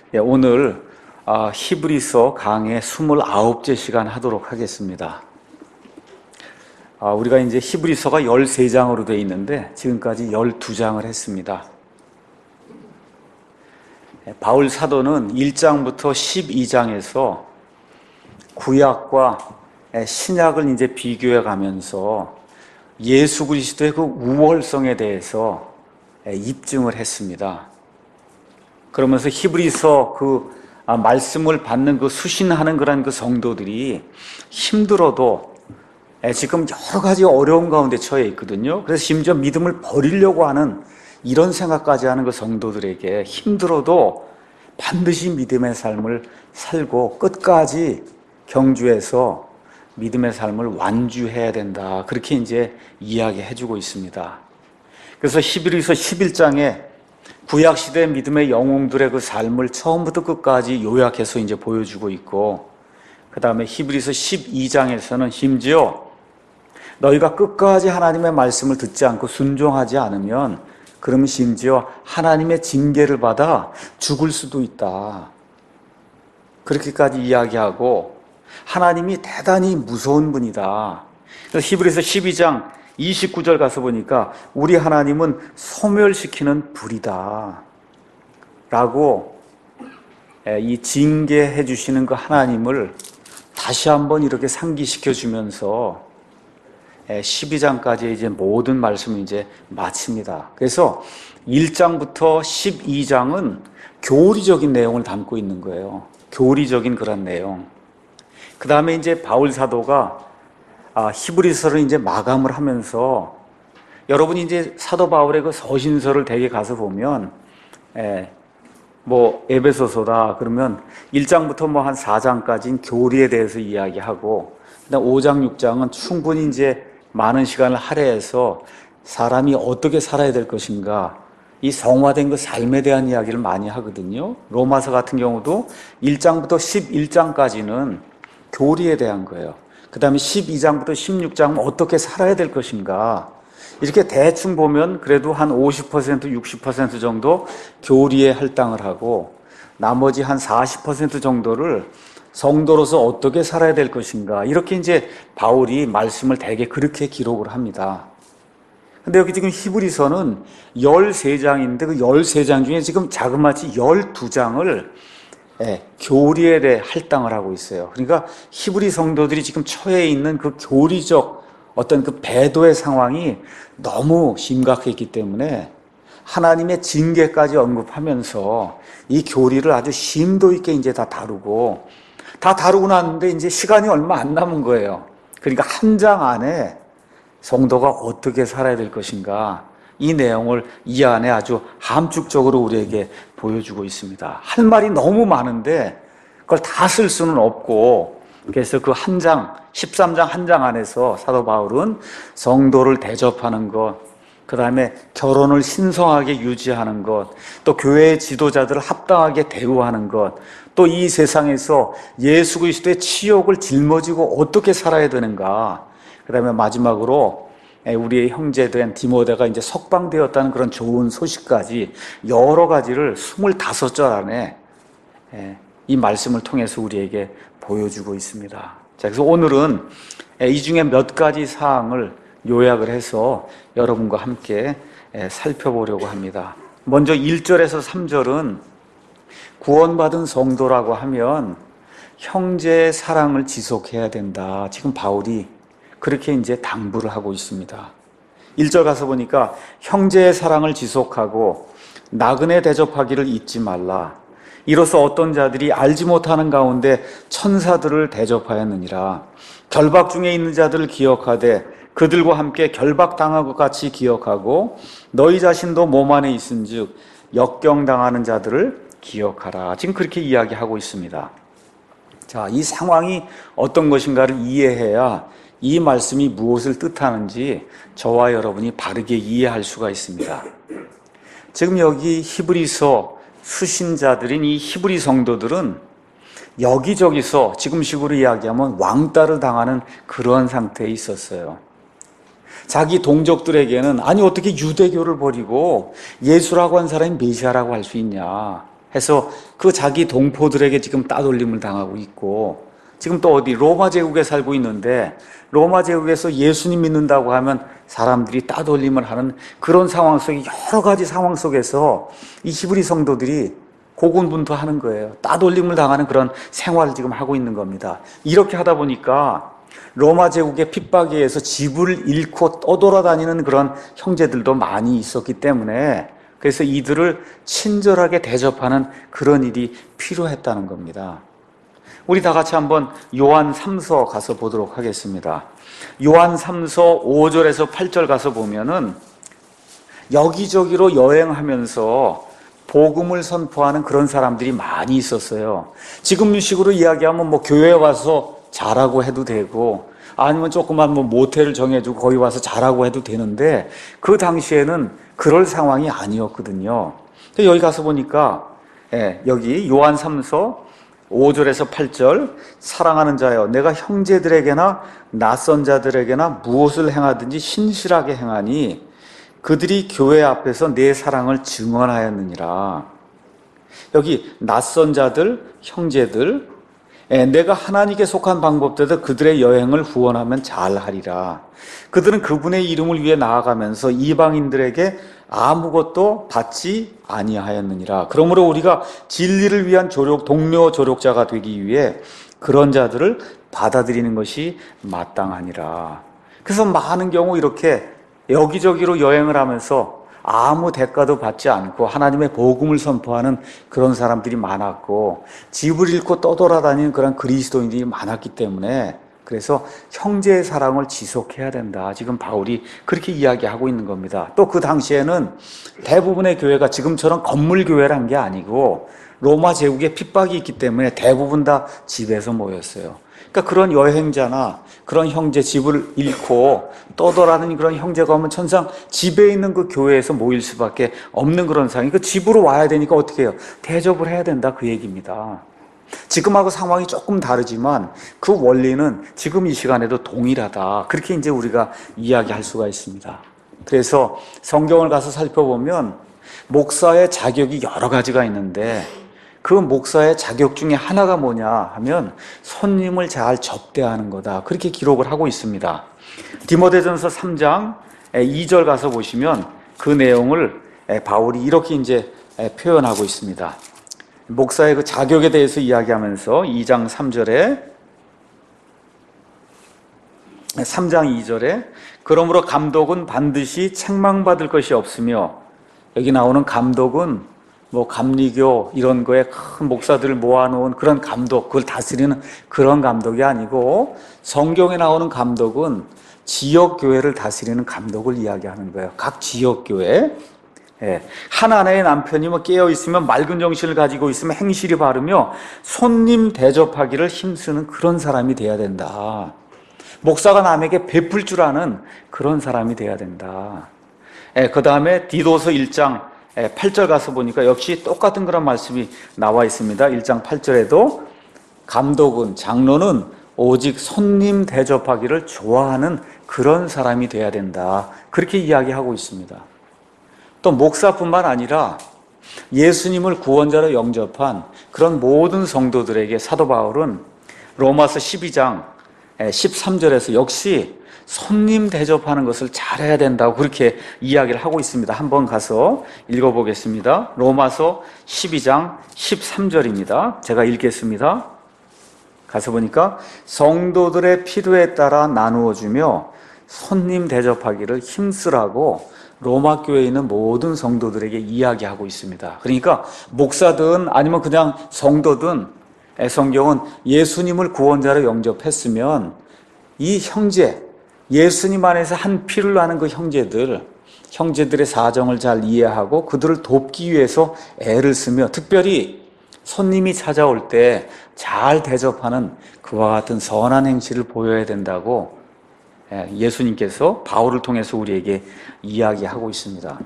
오늘 히브리서 강의 29째 시간 하도록 하겠습니다. 우리가 이제 히브리서가 13장으로 되어 있는데 지금까지 12장을 했습니다. 바울 사도는 1장부터 12장에서 구약과 신약을 이제 비교해 가면서 예수 그리스도의 그 우월성에 대해서 입증을 했습니다. 그러면서 히브리서 말씀을 받는 수신하는 그런 성도들이 힘들어도 지금 여러 가지 어려움 가운데 처해 있거든요. 그래서 심지어 믿음을 버리려고 하는 이런 생각까지 하는 성도들에게 힘들어도 반드시 믿음의 삶을 살고 끝까지 경주해서 믿음의 삶을 완주해야 된다. 그렇게 이제 이야기해 주고 있습니다. 그래서 히브리서 11장에 구약시대 믿음의 영웅들의 그 삶을 처음부터 끝까지 요약해서 이제 보여주고 있고, 그 다음에 히브리서 12장에서는 심지어 너희가 끝까지 하나님의 말씀을 듣지 않고 순종하지 않으면 그러면 심지어 하나님의 징계를 받아 죽을 수도 있다. 그렇게까지 이야기하고 하나님이 대단히 무서운 분이다. 그래서 히브리서 12장 29절 가서 보니까 우리 하나님은 소멸시키는 불이다 라고 이 징계해 주시는 그 하나님을 다시 한번 이렇게 상기시켜 주면서 12장까지 이제 모든 말씀을 이제 마칩니다. 그래서 1장부터 12장은 교리적인 내용을 담고 있는 거예요. 교리적인 그런 내용. 그 다음에 이제 바울 사도가 히브리서를 이제 마감을 하면서, 여러분이 이제 사도 바울의 그 서신서를 대개 가서 보면, 에베소서다 그러면 1장부터 한 4장까지는 교리에 대해서 이야기하고, 그다음 5장, 6장은 충분히 이제 많은 시간을 할애해서 사람이 어떻게 살아야 될 것인가, 이 성화된 그 삶에 대한 이야기를 많이 하거든요. 로마서 같은 경우도 1장부터 11장까지는 교리에 대한 거예요. 그 다음에 12장부터 16장은 어떻게 살아야 될 것인가. 이렇게 대충 보면 그래도 한 50%, 60% 정도 교리에 할당을 하고, 나머지 한 40% 정도를 성도로서 어떻게 살아야 될 것인가. 이렇게 이제 바울이 말씀을 대개 그렇게 기록을 합니다. 근데 여기 지금 히브리서는 13장인데 그 13장 중에 지금 자그마치 12장을 교리에 대해 할당을 하고 있어요. 그러니까 히브리 성도들이 지금 처해 있는 그 교리적 어떤 그 배도의 상황이 너무 심각했기 때문에 하나님의 징계까지 언급하면서 이 교리를 아주 심도 있게 이제 다 다루고 났는데 이제 시간이 얼마 안 남은 거예요. 그러니까 한 장 안에 성도가 어떻게 살아야 될 것인가, 이 내용을 이 안에 아주 함축적으로 우리에게 보여주고 있습니다. 할 말이 너무 많은데 그걸 다 쓸 수는 없고, 그래서 그 한 장, 13장 한 장 안에서 사도 바울은 성도를 대접하는 것, 그 다음에 결혼을 신성하게 유지하는 것, 또 교회의 지도자들을 합당하게 대우하는 것, 또 이 세상에서 예수 그리스도의 치욕을 짊어지고 어떻게 살아야 되는가, 그 다음에 마지막으로 우리의 형제된 디모데가 이제 석방되었다는 그런 좋은 소식까지 여러 가지를 25절 안에 이 말씀을 통해서 우리에게 보여주고 있습니다. 자, 그래서 오늘은 이 중에 몇 가지 사항을 요약을 해서 여러분과 함께 살펴보려고 합니다. 먼저 1절에서 3절은 구원받은 성도라고 하면 형제의 사랑을 지속해야 된다. 지금 바울이 그렇게 이제 당부를 하고 있습니다. 1절 가서 보니까 형제의 사랑을 지속하고 나그네 대접하기를 잊지 말라. 이로써 어떤 자들이 알지 못하는 가운데 천사들을 대접하였느니라. 결박 중에 있는 자들을 기억하되 그들과 함께 결박당한 것 같이 기억하고 너희 자신도 몸 안에 있은즉 역경당하는 자들을 기억하라. 지금 그렇게 이야기하고 있습니다. 자, 이 상황이 어떤 것인가를 이해해야 이 말씀이 무엇을 뜻하는지 저와 여러분이 바르게 이해할 수가 있습니다. 지금 여기 히브리서 수신자들인 이 히브리 성도들은 여기저기서 지금식으로 이야기하면 왕따를 당하는 그러한 상태에 있었어요. 자기 동족들에게는 아니 어떻게 유대교를 버리고 예수라고 한 사람이 메시아라고 할 수 있냐, 해서 그 자기 동포들에게 지금 따돌림을 당하고 있고, 지금 또 어디 로마 제국에 살고 있는데 로마 제국에서 예수님 믿는다고 하면 사람들이 따돌림을 하는 그런 상황 속에, 여러 가지 상황 속에서 이 히브리 성도들이 고군분투하는 거예요. 따돌림을 당하는 그런 생활을 지금 하고 있는 겁니다. 이렇게 하다 보니까 로마 제국의 핍박에 의해서 집을 잃고 떠돌아다니는 그런 형제들도 많이 있었기 때문에, 그래서 이들을 친절하게 대접하는 그런 일이 필요했다는 겁니다. 우리 다 같이 한번 요한 3서 가서 보도록 하겠습니다. 요한 3서 5절에서 8절 가서 보면은 여기저기로 여행하면서 복음을 선포하는 그런 사람들이 많이 있었어요. 지금 식으로 이야기하면 뭐 교회에 와서 자라고 해도 되고, 아니면 조그만 뭐 모텔을 정해주고 거기 와서 자라고 해도 되는데, 그 당시에는 그럴 상황이 아니었거든요. 여기 가서 보니까, 여기 요한 3서 5절에서 8절, 사랑하는 자여, 내가 형제들에게나 낯선 자들에게나 무엇을 행하든지 신실하게 행하니 그들이 교회 앞에서 내 사랑을 증언하였느니라. 여기 낯선 자들, 형제들, 내가 하나님께 속한 방법대로 그들의 여행을 후원하면 잘하리라. 그들은 그분의 이름을 위해 나아가면서 이방인들에게 아무것도 받지 아니하였느니라. 그러므로 우리가 진리를 위한 동료 조력자가 되기 위해 그런 자들을 받아들이는 것이 마땅하니라. 그래서 많은 경우 이렇게 여기저기로 여행을 하면서 아무 대가도 받지 않고 하나님의 복음을 선포하는 그런 사람들이 많았고, 집을 잃고 떠돌아다니는 그런 그리스도인들이 많았기 때문에, 그래서 형제의 사랑을 지속해야 된다. 지금 바울이 그렇게 이야기하고 있는 겁니다. 또 그 당시에는 대부분의 교회가 지금처럼 건물 교회란 게 아니고 로마 제국의 핍박이 있기 때문에 대부분 다 집에서 모였어요. 그러니까 그런 여행자나 그런 형제, 집을 잃고 떠돌아다니는 그런 형제가 오면 천상 집에 있는 그 교회에서 모일 수밖에 없는 그런 상황이, 그 집으로 와야 되니까 어떻게 해요? 대접을 해야 된다, 그 얘기입니다. 지금하고 상황이 조금 다르지만 그 원리는 지금 이 시간에도 동일하다, 그렇게 이제 우리가 이야기할 수가 있습니다. 그래서 성경을 가서 살펴보면 목사의 자격이 여러 가지가 있는데, 그 목사의 자격 중에 하나가 뭐냐 하면 손님을 잘 접대하는 거다, 그렇게 기록을 하고 있습니다. 디모데전서 3장 2절 가서 보시면 그 내용을 바울이 이렇게 이제 표현하고 있습니다. 목사의 그 자격에 대해서 이야기하면서 2장 3장 2절에 그러므로 감독은 반드시 책망받을 것이 없으며, 여기 나오는 감독은 뭐 감리교 이런 거에 큰 목사들을 모아놓은 그런 감독, 그걸 다스리는 그런 감독이 아니고, 성경에 나오는 감독은 지역교회를 다스리는 감독을 이야기하는 거예요. 각 지역교회. 한 아내의 남편이 뭐 깨어있으면 맑은 정신을 가지고 있으면 행실이 바르며 손님 대접하기를 힘쓰는 그런 사람이 돼야 된다. 목사가 남에게 베풀 줄 아는 그런 사람이 돼야 된다. 그 다음에 디도서 1장 8절 가서 보니까 역시 똑같은 그런 말씀이 나와 있습니다. 1장 8절에도 감독은, 장로는 오직 손님 대접하기를 좋아하는 그런 사람이 돼야 된다, 그렇게 이야기하고 있습니다. 또 목사뿐만 아니라 예수님을 구원자로 영접한 그런 모든 성도들에게 사도 바울은 로마서 12장 13절에서 역시 손님 대접하는 것을 잘해야 된다고 그렇게 이야기를 하고 있습니다. 한번 가서 읽어보겠습니다. 로마서 12장 13절입니다. 제가 읽겠습니다. 가서 보니까 성도들의 필요에 따라 나누어주며 손님 대접하기를 힘쓰라고 로마 교회에 있는 모든 성도들에게 이야기하고 있습니다. 그러니까 목사든 아니면 그냥 성도든, 성경은 예수님을 구원자로 영접했으면 이 형제, 예수님 안에서 한 피를 나는 그 형제들의 사정을 잘 이해하고 그들을 돕기 위해서 애를 쓰며, 특별히 손님이 찾아올 때 잘 대접하는 그와 같은 선한 행실을 보여야 된다고 예수님께서 바울을 통해서 우리에게 이야기하고 있습니다.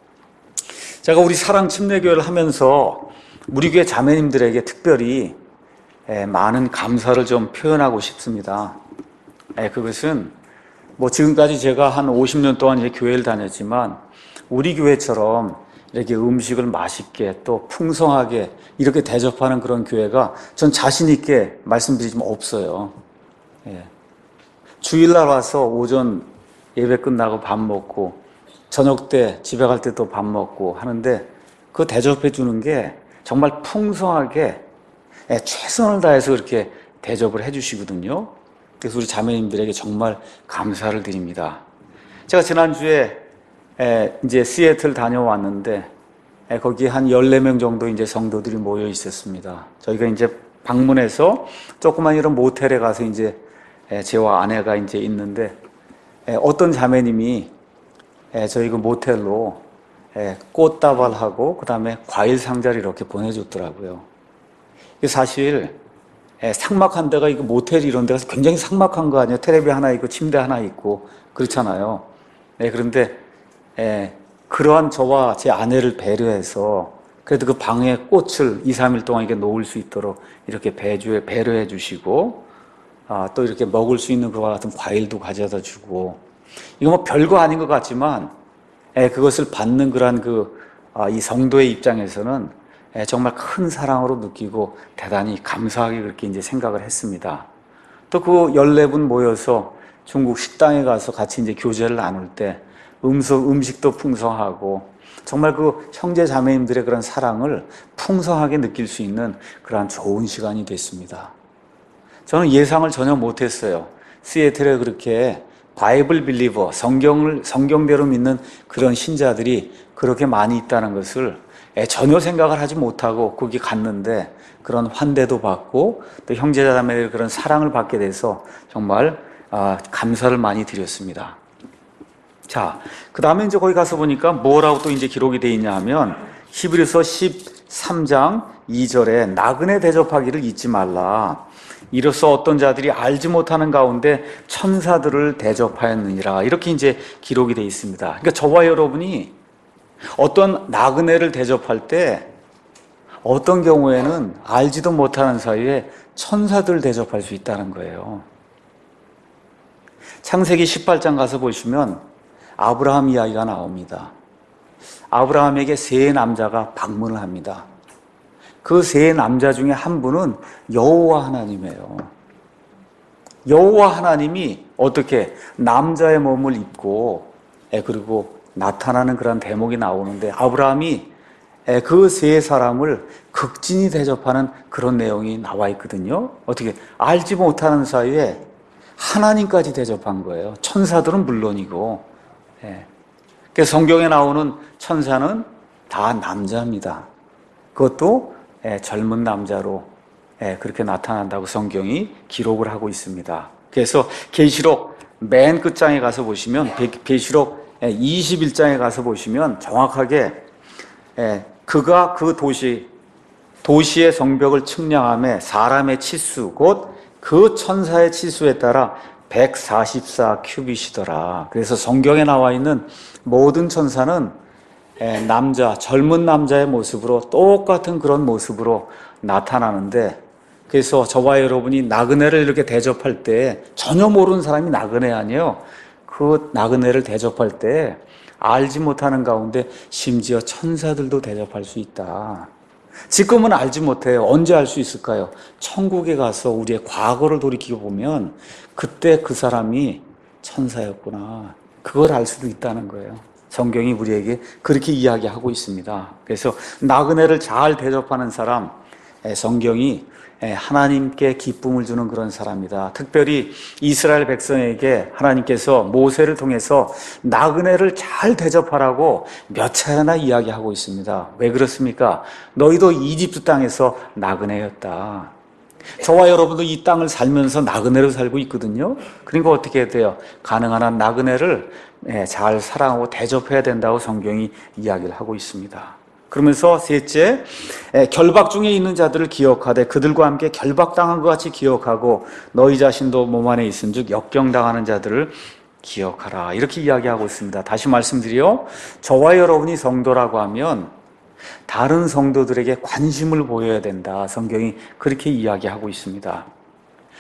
제가 우리 사랑 침례교회를 하면서 우리 교회 자매님들에게 특별히 많은 감사를 좀 표현하고 싶습니다. 그것은 뭐 지금까지 제가 한 50년 동안 이제 교회를 다녔지만 우리 교회처럼 이렇게 음식을 맛있게 또 풍성하게 이렇게 대접하는 그런 교회가 전 자신 있게 말씀드리지만 없어요. 예. 주일날 와서 오전 예배 끝나고 밥 먹고 저녁 때 집에 갈 때 또 밥 먹고 하는데 그 대접해 주는 게 정말 풍성하게 최선을 다해서 그렇게 대접을 해 주시거든요. 그래서 우리 자매님들에게 정말 감사를 드립니다. 제가 지난주에 이제 시애틀 다녀왔는데 거기 한 14명 정도 이제 성도들이 모여 있었습니다. 저희가 이제 방문해서 조그만 이런 모텔에 가서 이제 저와 아내가 이제 있는데 어떤 자매님이 저희 그 모텔로 꽃다발하고 그 다음에 과일 상자를 이렇게 보내줬더라고요. 사실 삭막한 데가 이거 모텔 이런 데가 굉장히 삭막한 거 아니에요? 텔레비 하나 있고 침대 하나 있고 그렇잖아요. 그런데 그러한 저와 제 아내를 배려해서 그래도 그 방에 꽃을 2, 3일 동안 이렇게 놓을 수 있도록 이렇게 배려해 주시고 또 이렇게 먹을 수 있는 그와 같은 과일도 가져다 주고 이거 뭐 별거 아닌 것 같지만 그것을 받는 그러한 이 성도의 입장에서는 정말 큰 사랑으로 느끼고 대단히 감사하게 그렇게 이제 생각을 했습니다. 또 그 14분 모여서 중국 식당에 가서 같이 이제 교제를 나눌 때 음식도 풍성하고 정말 그 형제 자매님들의 그런 사랑을 풍성하게 느낄 수 있는 그러한 좋은 시간이 됐습니다. 저는 예상을 전혀 못했어요. 시애틀에 그렇게 바이블 빌리버, 성경대로 믿는 그런 신자들이 그렇게 많이 있다는 것을 전혀 생각을 하지 못하고 거기 갔는데 그런 환대도 받고 또 형제자매들의 그런 사랑을 받게 돼서 정말 감사를 많이 드렸습니다. 자, 그 다음에 이제 거기 가서 보니까 뭐라고 또 이제 기록이 되어 있냐 하면 히브리서 13장 2절에 나그네 대접하기를 잊지 말라. 이로써 어떤 자들이 알지 못하는 가운데 천사들을 대접하였느니라. 이렇게 이제 기록이 되어 있습니다. 그러니까 저와 여러분이 어떤 나그네를 대접할 때 어떤 경우에는 알지도 못하는 사이에 천사들을 대접할 수 있다는 거예요. 창세기 18장 가서 보시면 아브라함 이야기가 나옵니다. 아브라함에게 세 남자가 방문을 합니다. 그 세 남자 중에 한 분은 여호와 하나님이에요. 여호와 하나님이 어떻게 남자의 몸을 입고 그리고 나타나는 그런 대목이 나오는데 아브라함이 그 세 사람을 극진히 대접하는 그런 내용이 나와 있거든요. 어떻게 알지 못하는 사이에 하나님까지 대접한 거예요. 천사들은 물론이고. 그래서 성경에 나오는 천사는 다 남자입니다. 그것도 젊은 남자로 그렇게 나타난다고 성경이 기록을 하고 있습니다. 그래서 계시록 맨 끝장에 가서 보시면 계시록 21장에 가서 보시면 정확하게 그가 그 도시의 성벽을 측량하며 사람의 치수 곧 그 천사의 치수에 따라 144 큐빗이더라. 그래서 성경에 나와 있는 모든 천사는 젊은 남자의 모습으로 똑같은 그런 모습으로 나타나는데 그래서 저와 여러분이 나그네를 이렇게 대접할 때 전혀 모르는 사람이 나그네 아니에요. 그 나그네를 대접할 때 알지 못하는 가운데 심지어 천사들도 대접할 수 있다. 지금은 알지 못해요. 언제 알 수 있을까요? 천국에 가서 우리의 과거를 돌이키고 보면 그때 그 사람이 천사였구나. 그걸 알 수도 있다는 거예요. 성경이 우리에게 그렇게 이야기하고 있습니다. 그래서 나그네를 잘 대접하는 사람, 성경이 하나님께 기쁨을 주는 그런 사람이다. 특별히 이스라엘 백성에게 하나님께서 모세를 통해서 나그네를 잘 대접하라고 몇 차례나 이야기하고 있습니다. 왜 그렇습니까? 너희도 이집트 땅에서 나그네였다. 저와 여러분도 이 땅을 살면서 나그네로 살고 있거든요. 그러니까 어떻게 해야 돼요? 가능한 한 나그네를 잘 사랑하고 대접해야 된다고 성경이 이야기를 하고 있습니다. 그러면서 셋째, 결박 중에 있는 자들을 기억하되 그들과 함께 결박당한 것 같이 기억하고 너희 자신도 몸 안에 있은 즉 역경당하는 자들을 기억하라. 이렇게 이야기하고 있습니다. 다시 말씀드려 저와 여러분이 성도라고 하면 다른 성도들에게 관심을 보여야 된다. 성경이 그렇게 이야기하고 있습니다.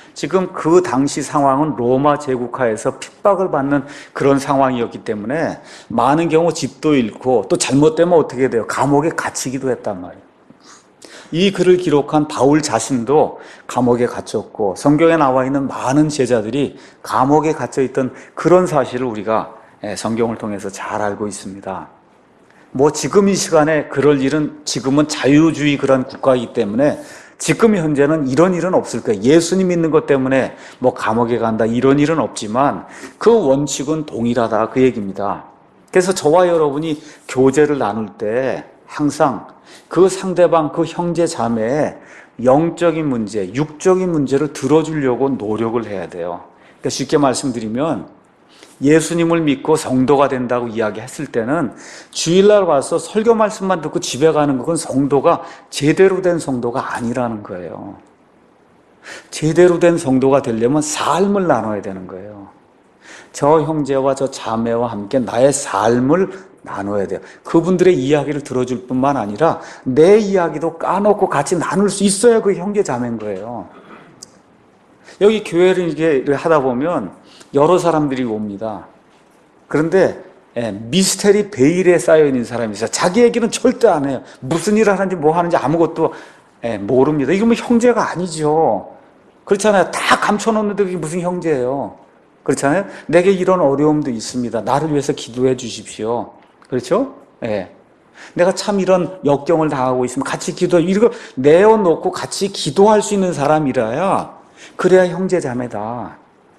지금 그 당시 상황은 로마 제국하에서 핍박을 받는 그런 상황이었기 때문에 많은 경우 집도 잃고 또 잘못되면 어떻게 돼요? 감옥에 갇히기도 했단 말이에요. 이 글을 기록한 바울 자신도 감옥에 갇혔고 성경에 나와 있는 많은 제자들이 감옥에 갇혀 있던 그런 사실을 우리가 성경을 통해서 잘 알고 있습니다. 뭐 지금 이 시간에 그럴 일은 지금은 자유주의 그런 국가이기 때문에 지금 현재는 이런 일은 없을 거예요. 예수님 믿는 것 때문에 뭐 감옥에 간다 이런 일은 없지만 그 원칙은 동일하다 그 얘기입니다. 그래서 저와 여러분이 교제를 나눌 때 항상 그 상대방 그 형제 자매의 영적인 문제, 육적인 문제를 들어주려고 노력을 해야 돼요. 그러니까 쉽게 말씀드리면 예수님을 믿고 성도가 된다고 이야기했을 때는 주일날 와서 설교 말씀만 듣고 집에 가는 그건 성도가 제대로 된 성도가 아니라는 거예요. 제대로 된 성도가 되려면 삶을 나눠야 되는 거예요. 저 형제와 저 자매와 함께 나의 삶을 나눠야 돼요. 그분들의 이야기를 들어줄 뿐만 아니라 내 이야기도 까놓고 같이 나눌 수 있어야 그 형제 자매인 거예요. 여기 교회를 이렇게 하다 보면 여러 사람들이 옵니다. 그런데 미스테리 베일에 쌓여 있는 사람이 있어요. 자기 얘기는 절대 안 해요. 무슨 일을 하는지 뭐 하는지 아무것도 모릅니다. 이건 뭐 형제가 아니죠. 그렇잖아요. 다 감춰놓는데 그게 무슨 형제예요. 그렇잖아요. 내게 이런 어려움도 있습니다. 나를 위해서 기도해 주십시오. 그렇죠? 내가 참 이런 역경을 당하고 있으면 같이 기도해. 이거 내어놓고 같이 기도할 수 있는 사람이라야 그래야 형제 자매다.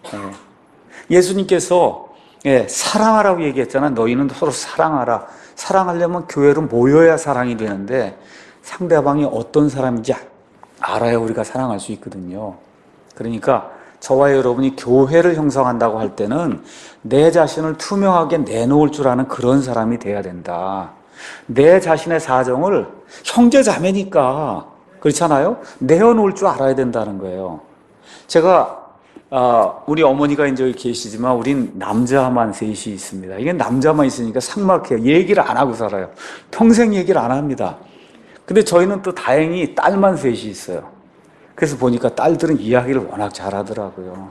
예수님께서 사랑하라고 얘기했잖아. 너희는 서로 사랑하라. 사랑하려면 교회로 모여야 사랑이 되는데 상대방이 어떤 사람인지 알아야 우리가 사랑할 수 있거든요. 그러니까 저와 여러분이 교회를 형성한다고 할 때는 내 자신을 투명하게 내놓을 줄 아는 그런 사람이 돼야 된다. 내 자신의 사정을 형제 자매니까 그렇잖아요. 내어놓을 줄 알아야 된다는 거예요. 제가 우리 어머니가 이제 여기 계시지만 우린 남자만 셋이 있습니다. 이게 남자만 있으니까 삭막해요. 얘기를 안 하고 살아요. 평생 얘기를 안 합니다. 근데 저희는 또 다행히 딸만 셋이 있어요. 그래서 보니까 딸들은 이야기를 워낙 잘하더라고요.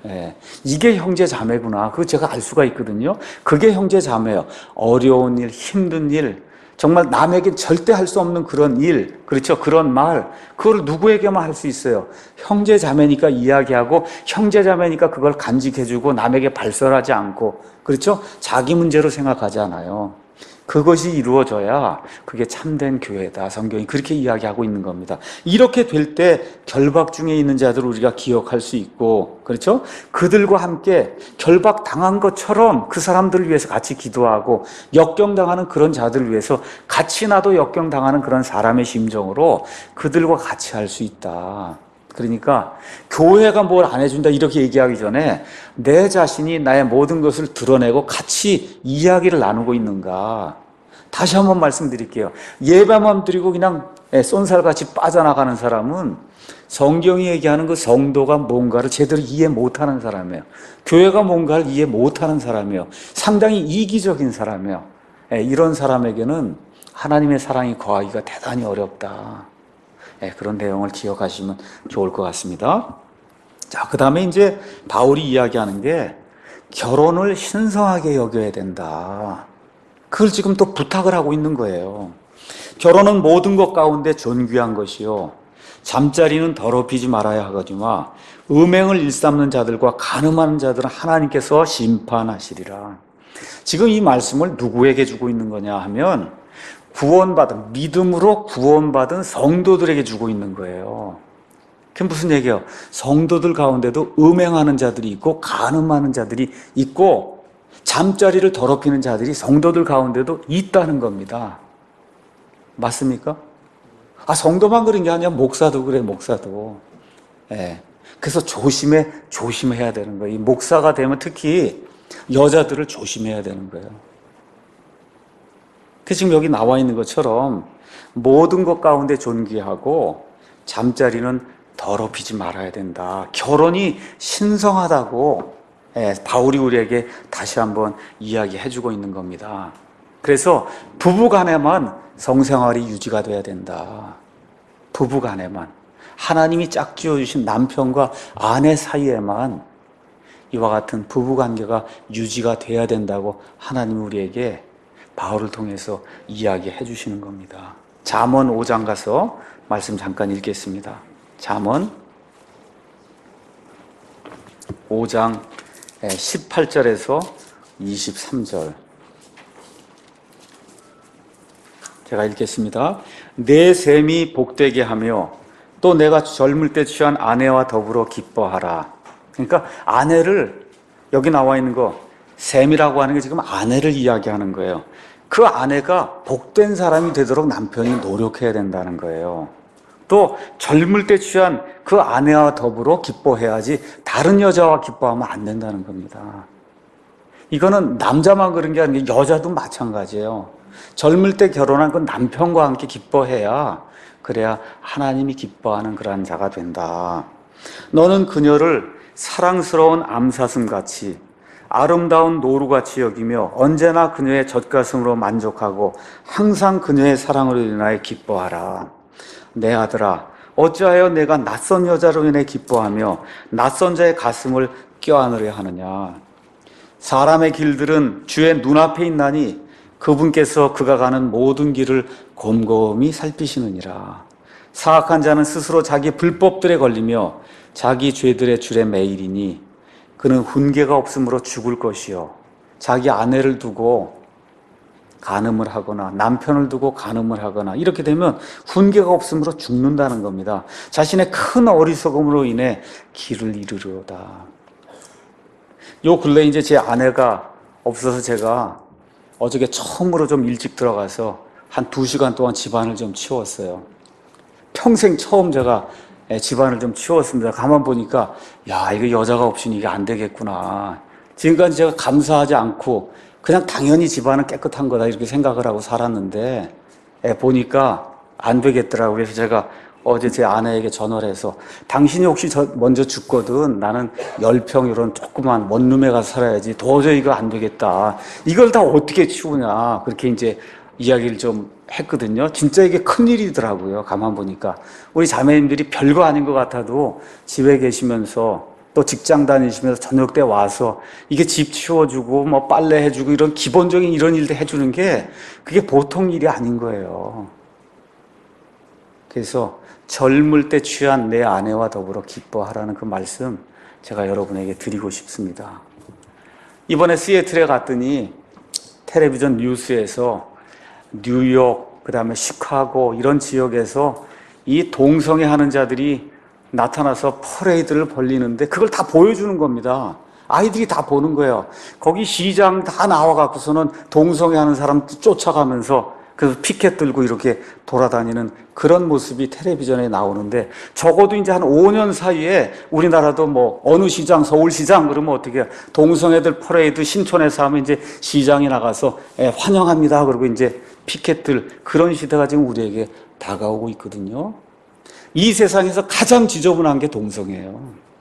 이게 형제 자매구나. 그거 제가 알 수가 있거든요. 그게 형제 자매예요. 어려운 일, 힘든 일, 정말 남에게 절대 할 수 없는 그런 일, 그렇죠? 그런 말, 그걸 누구에게만 할 수 있어요. 형제 자매니까 이야기하고 형제 자매니까 그걸 간직해주고 남에게 발설하지 않고, 그렇죠? 자기 문제로 생각하지 않아요. 그것이 이루어져야 그게 참된 교회다. 성경이 그렇게 이야기하고 있는 겁니다. 이렇게 될 때 결박 중에 있는 자들을 우리가 기억할 수 있고, 그렇죠? 그들과 함께 결박 당한 것처럼 그 사람들을 위해서 같이 기도하고 역경당하는 그런 자들을 위해서 같이 나도 역경당하는 그런 사람의 심정으로 그들과 같이 할 수 있다. 그러니까 교회가 뭘 안 해준다 이렇게 얘기하기 전에 내 자신이 나의 모든 것을 드러내고 같이 이야기를 나누고 있는가. 다시 한번 말씀드릴게요. 예배만 드리고 그냥 쏜살같이 빠져나가는 사람은 성경이 얘기하는 그 성도가 뭔가를 제대로 이해 못하는 사람이에요. 교회가 뭔가를 이해 못하는 사람이에요. 상당히 이기적인 사람이에요. 이런 사람에게는 하나님의 사랑이 거하기가 대단히 어렵다. 그런 내용을 기억하시면 좋을 것 같습니다. 자, 그 다음에 이제 바울이 이야기하는 게 결혼을 신성하게 여겨야 된다. 그걸 지금 또 부탁을 하고 있는 거예요. 결혼은 모든 것 가운데 존귀한 것이요. 잠자리는 더럽히지 말아야 하거니와 음행을 일삼는 자들과 간음하는 자들은 하나님께서 심판하시리라. 지금 이 말씀을 누구에게 주고 있는 거냐 하면 구원받은, 믿음으로 구원받은 성도들에게 주고 있는 거예요. 그게 무슨 얘기예요? 성도들 가운데도 음행하는 자들이 있고 간음하는 자들이 있고 잠자리를 더럽히는 자들이 성도들 가운데도 있다는 겁니다. 맞습니까? 성도만 그런 게 아니라 목사도 그래, 목사도. 그래서 조심해야 되는 거예요. 이 목사가 되면 특히 여자들을 조심해야 되는 거예요. 지금 여기 나와 있는 것처럼 모든 것 가운데 존귀하고 잠자리는 더럽히지 말아야 된다. 결혼이 신성하다고 바울이 우리에게 다시 한번 이야기해주고 있는 겁니다. 그래서 부부간에만 성생활이 유지가 돼야 된다. 부부간에만. 하나님이 짝지어 주신 남편과 아내 사이에만 이와 같은 부부관계가 유지가 돼야 된다고 하나님이 우리에게 바울을 통해서 이야기해 주시는 겁니다. 잠언 5장 가서 말씀 잠깐 읽겠습니다. 잠언 5장 18절에서 23절 제가 읽겠습니다. 내 셈이 복되게 하며 또 내가 젊을 때 취한 아내와 더불어 기뻐하라. 그러니까 아내를, 여기 나와 있는 거 셈이라고 하는 게 지금 아내를 이야기하는 거예요. 그 아내가 복된 사람이 되도록 남편이 노력해야 된다는 거예요. 또 젊을 때 취한 그 아내와 더불어 기뻐해야지 다른 여자와 기뻐하면 안 된다는 겁니다. 이거는 남자만 그런 게 아니라 여자도 마찬가지예요. 젊을 때 결혼한 그 남편과 함께 기뻐해야, 그래야 하나님이 기뻐하는 그러한 자가 된다. 너는 그녀를 사랑스러운 암사슴같이 아름다운 노루같이 여기며 언제나 그녀의 젖가슴으로 만족하고 항상 그녀의 사랑으로 인하여 기뻐하라. 내 아들아, 어찌하여 내가 낯선 여자로 인해 기뻐하며 낯선 자의 가슴을 껴안으려 하느냐. 사람의 길들은 주의 눈앞에 있나니 그분께서 그가 가는 모든 길을 곰곰이 살피시느니라. 사악한 자는 스스로 자기 불법들에 걸리며 자기 죄들의 줄에 매이리니 그는 훈계가 없으므로 죽을 것이요 자기 아내를 두고 간음을 하거나 남편을 두고 간음을 하거나 이렇게 되면 훈계가 없으므로 죽는다는 겁니다. 자신의 큰 어리석음으로 인해 길을 잃으려다. 요 근래 이제 제 아내가 없어서 제가 어저께 처음으로 좀 일찍 들어가서 한 2시간 동안 집안을 좀 치웠어요. 평생 처음 제가 집안을 좀 치웠습니다. 가만 보니까 야, 이거 여자가 없으니 이게 안 되겠구나. 지금까지 제가 감사하지 않고 그냥 당연히 집안은 깨끗한 거다 이렇게 생각을 하고 살았는데 보니까 안 되겠더라고요. 그래서 제가 어제 제 아내에게 전화를 해서 당신이 혹시 먼저 죽거든 나는 10평 이런 조그만 원룸에 가서 살아야지 도저히 이거 안 되겠다. 이걸 다 어떻게 치우냐. 그렇게 이제 이야기를 좀 했거든요. 진짜 이게 큰일이더라고요. 가만 보니까. 우리 자매님들이 별거 아닌 것 같아도 집에 계시면서 또 직장 다니시면서 저녁 때 와서 이게 집 치워주고 뭐 빨래 해주고 이런 기본적인 이런 일도 해주는 게 그게 보통 일이 아닌 거예요. 그래서 젊을 때 취한 내 아내와 더불어 기뻐하라는 그 말씀 제가 여러분에게 드리고 싶습니다. 이번에 시애틀에 갔더니 텔레비전 뉴스에서 뉴욕, 그 다음에 시카고 이런 지역에서 이 동성애 하는 자들이 나타나서 퍼레이드를 벌리는데 그걸 다 보여주는 겁니다. 아이들이 다 보는 거예요. 거기 시장 다 나와갖고서는 동성애 하는 사람 쫓아가면서 그래서 피켓 들고 이렇게 돌아다니는 그런 모습이 텔레비전에 나오는데 적어도 이제 한 5년 사이에 우리나라도 뭐 어느 시장, 서울시장 그러면 어떻게 해요? 동성애들 퍼레이드 신촌에서 하면 이제 시장에 나가서 환영합니다. 그리고 이제 피켓들 그런 시대가 지금 우리에게 다가오고 있거든요. 이 세상에서 가장 지저분한 게 동성애예요.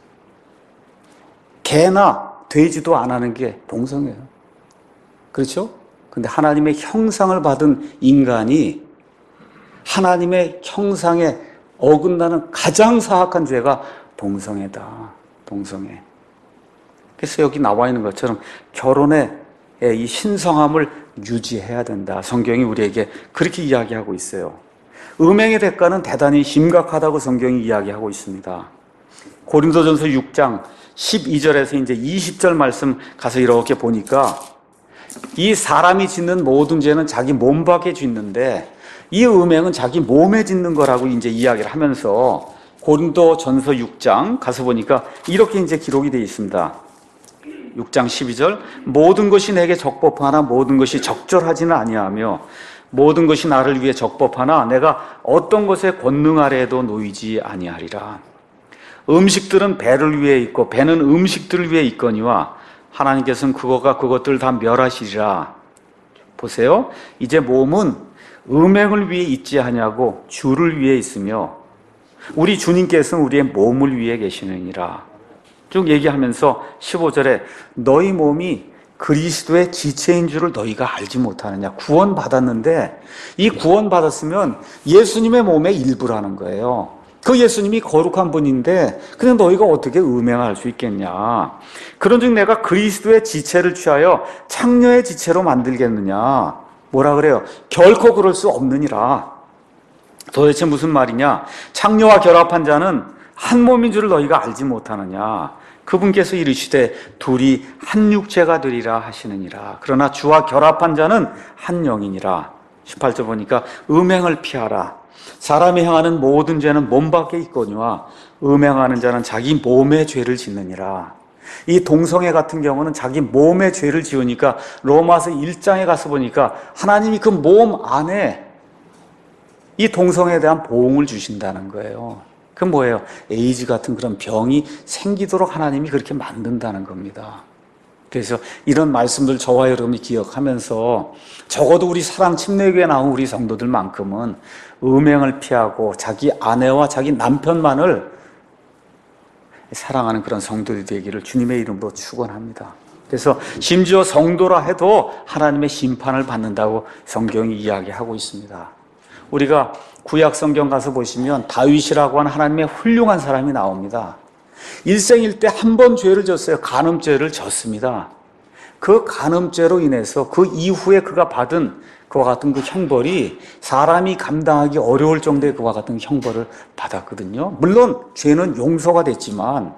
개나 돼지도 안 하는 게 동성애예요. 그렇죠? 근데 하나님의 형상을 받은 인간이 하나님의 형상에 어긋나는 가장 사악한 죄가 동성애다. 동성애. 그래서 여기 나와 있는 것처럼 결혼의 이 신성함을 유지해야 된다. 성경이 우리에게 그렇게 이야기하고 있어요. 음행의 대가는 대단히 심각하다고 성경이 이야기하고 있습니다. 고린도전서 6장 12절에서 이제 20절 말씀 가서 이렇게 보니까 이 사람이 짓는 모든 죄는 자기 몸 밖에 짓는데 이 음행은 자기 몸에 짓는 거라고 이제 이야기를 하면서 고린도전서 6장 가서 보니까 이렇게 이제 기록이 되어 있습니다. 6장 12절 모든 것이 내게 적법하나 모든 것이 적절하지는 아니하며 모든 것이 나를 위해 적법하나 내가 어떤 것에 권능하려 해도 놓이지 아니하리라. 음식들은 배를 위해 있고 배는 음식들을 위해 있거니와 하나님께서는 그것들을 다 멸하시리라. 보세요. 이제 몸은 음행을 위해 있지 아니하고 주를 위해 있으며 우리 주님께서는 우리의 몸을 위해 계시느니라. 쭉 얘기하면서 15절에 너희 몸이 그리스도의 지체인 줄을 너희가 알지 못하느냐. 구원받았는데 이 구원받았으면 예수님의 몸의 일부라는 거예요. 그 예수님이 거룩한 분인데 그냥 너희가 어떻게 음행할 수 있겠냐. 그런즉 내가 그리스도의 지체를 취하여 창녀의 지체로 만들겠느냐. 뭐라 그래요? 결코 그럴 수 없느니라. 도대체 무슨 말이냐. 창녀와 결합한 자는 한 몸인 줄을 너희가 알지 못하느냐. 그분께서 이르시되 둘이 한 육체가 되리라 하시느니라. 그러나 주와 결합한 자는 한 영이니라. 18절 보니까 음행을 피하라. 사람이 행하는 모든 죄는 몸 밖에 있거니와 음행하는 자는 자기 몸에 죄를 짓느니라. 이 동성애 같은 경우는 자기 몸에 죄를 지으니까 로마서 1장에 가서 보니까 하나님이 그 몸 안에 이 동성애에 대한 보응을 주신다는 거예요. 그 뭐예요? 에이즈 같은 그런 병이 생기도록 하나님이 그렇게 만든다는 겁니다. 그래서 이런 말씀들 저와 여러분이 기억하면서 적어도 우리 사랑 침례교회 나온 우리 성도들만큼은 음행을 피하고 자기 아내와 자기 남편만을 사랑하는 그런 성도들이 되기를 주님의 이름으로 축원합니다. 그래서 심지어 성도라 해도 하나님의 심판을 받는다고 성경이 이야기하고 있습니다. 우리가 구약 성경 가서 보시면 다윗이라고 하는 하나님의 훌륭한 사람이 나옵니다. 일생일 때 한 번 죄를 졌어요. 간음죄를 졌습니다. 그 간음죄로 인해서 그 이후에 그가 받은 그와 같은 그 형벌이 사람이 감당하기 어려울 정도의 그와 같은 형벌을 받았거든요. 물론 죄는 용서가 됐지만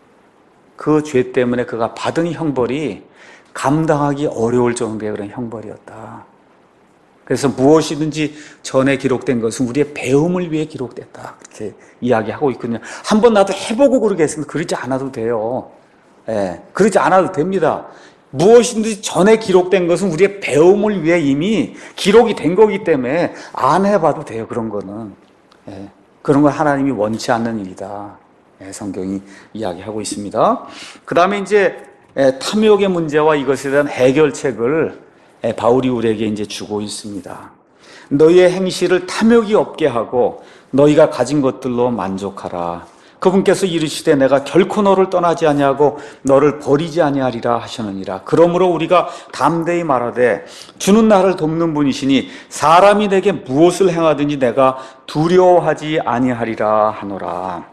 그 죄 때문에 그가 받은 형벌이 감당하기 어려울 정도의 그런 형벌이었다. 그래서 무엇이든지 전에 기록된 것은 우리의 배움을 위해 기록됐다. 그렇게 이야기하고 있거든요. 한번 나도 해보고 그러겠습니다. 그러지 않아도 돼요. 예, 그러지 않아도 됩니다. 무엇이든지 전에 기록된 것은 우리의 배움을 위해 이미 기록이 된 거기 때문에 안 해봐도 돼요. 그런 거는. 예, 그런 건 하나님이 원치 않는 일이다. 예, 성경이 이야기하고 있습니다. 그 다음에 이제 탐욕의 문제와 이것에 대한 해결책을 바울이 우리에게 이제 주고 있습니다. 너희의 행실을 탐욕이 없게 하고 너희가 가진 것들로 만족하라. 그분께서 이르시되 내가 결코 너를 떠나지 아니하고 너를 버리지 아니하리라 하시느니라. 그러므로 우리가 담대히 말하되 주는 나를 돕는 분이시니 사람이 내게 무엇을 행하든지 내가 두려워하지 아니하리라 하노라.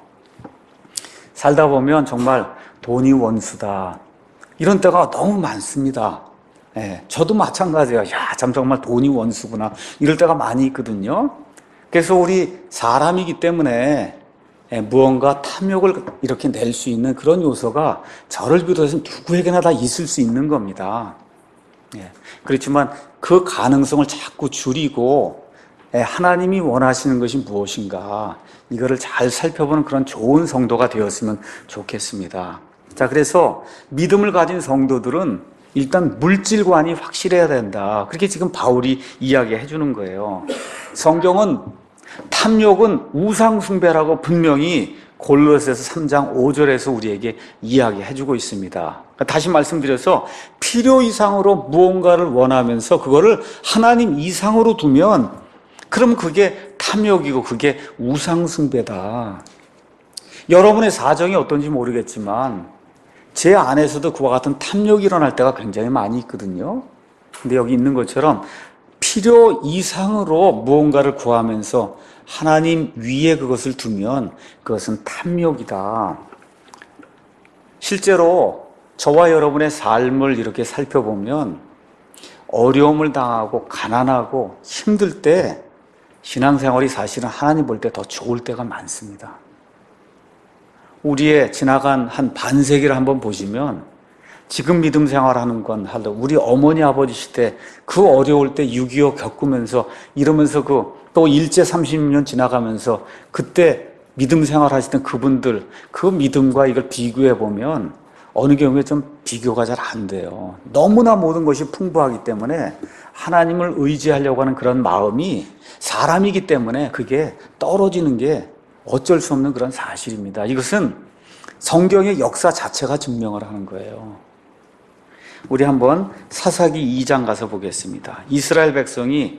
살다 보면 정말 돈이 원수다. 이런 때가 너무 많습니다. 예, 저도 마찬가지예요. 야, 참 정말 돈이 원수구나. 이럴 때가 많이 있거든요. 그래서 우리 사람이기 때문에 무언가 탐욕을 이렇게 낼 수 있는 그런 요소가 저를 비롯해서 누구에게나 다 있을 수 있는 겁니다. 예, 그렇지만 그 가능성을 자꾸 줄이고 하나님이 원하시는 것이 무엇인가 이거를 잘 살펴보는 그런 좋은 성도가 되었으면 좋겠습니다. 자, 그래서 믿음을 가진 성도들은 일단 물질관이 확실해야 된다. 그렇게 지금 바울이 이야기해 주는 거예요. 성경은 탐욕은 우상숭배라고 분명히 골로새서 3장 5절에서 우리에게 이야기해 주고 있습니다. 다시 말씀드려서 필요 이상으로 무언가를 원하면서 그거를 하나님 이상으로 두면 그럼 그게 탐욕이고 그게 우상숭배다. 여러분의 사정이 어떤지 모르겠지만 제 안에서도 그와 같은 탐욕이 일어날 때가 굉장히 많이 있거든요. 근데 여기 있는 것처럼 필요 이상으로 무언가를 구하면서 하나님 위에 그것을 두면 그것은 탐욕이다. 실제로 저와 여러분의 삶을 이렇게 살펴보면 어려움을 당하고 가난하고 힘들 때 신앙생활이 사실은 하나님 볼 때 더 좋을 때가 많습니다. 우리의 지나간 한 반세기를 한번 보시면 지금 믿음 생활하는 건 하도 우리 어머니 아버지 시대 그 어려울 때 6.25 겪으면서 이러면서 또 일제 30년 지나가면서 그때 믿음 생활하시던 그분들 그 믿음과 이걸 비교해 보면 어느 경우에 좀 비교가 잘 안 돼요. 너무나 모든 것이 풍부하기 때문에 하나님을 의지하려고 하는 그런 마음이 사람이기 때문에 그게 떨어지는 게 어쩔 수 없는 그런 사실입니다. 이것은 성경의 역사 자체가 증명을 하는 거예요. 우리 한번 사사기 2장 가서 보겠습니다. 이스라엘 백성이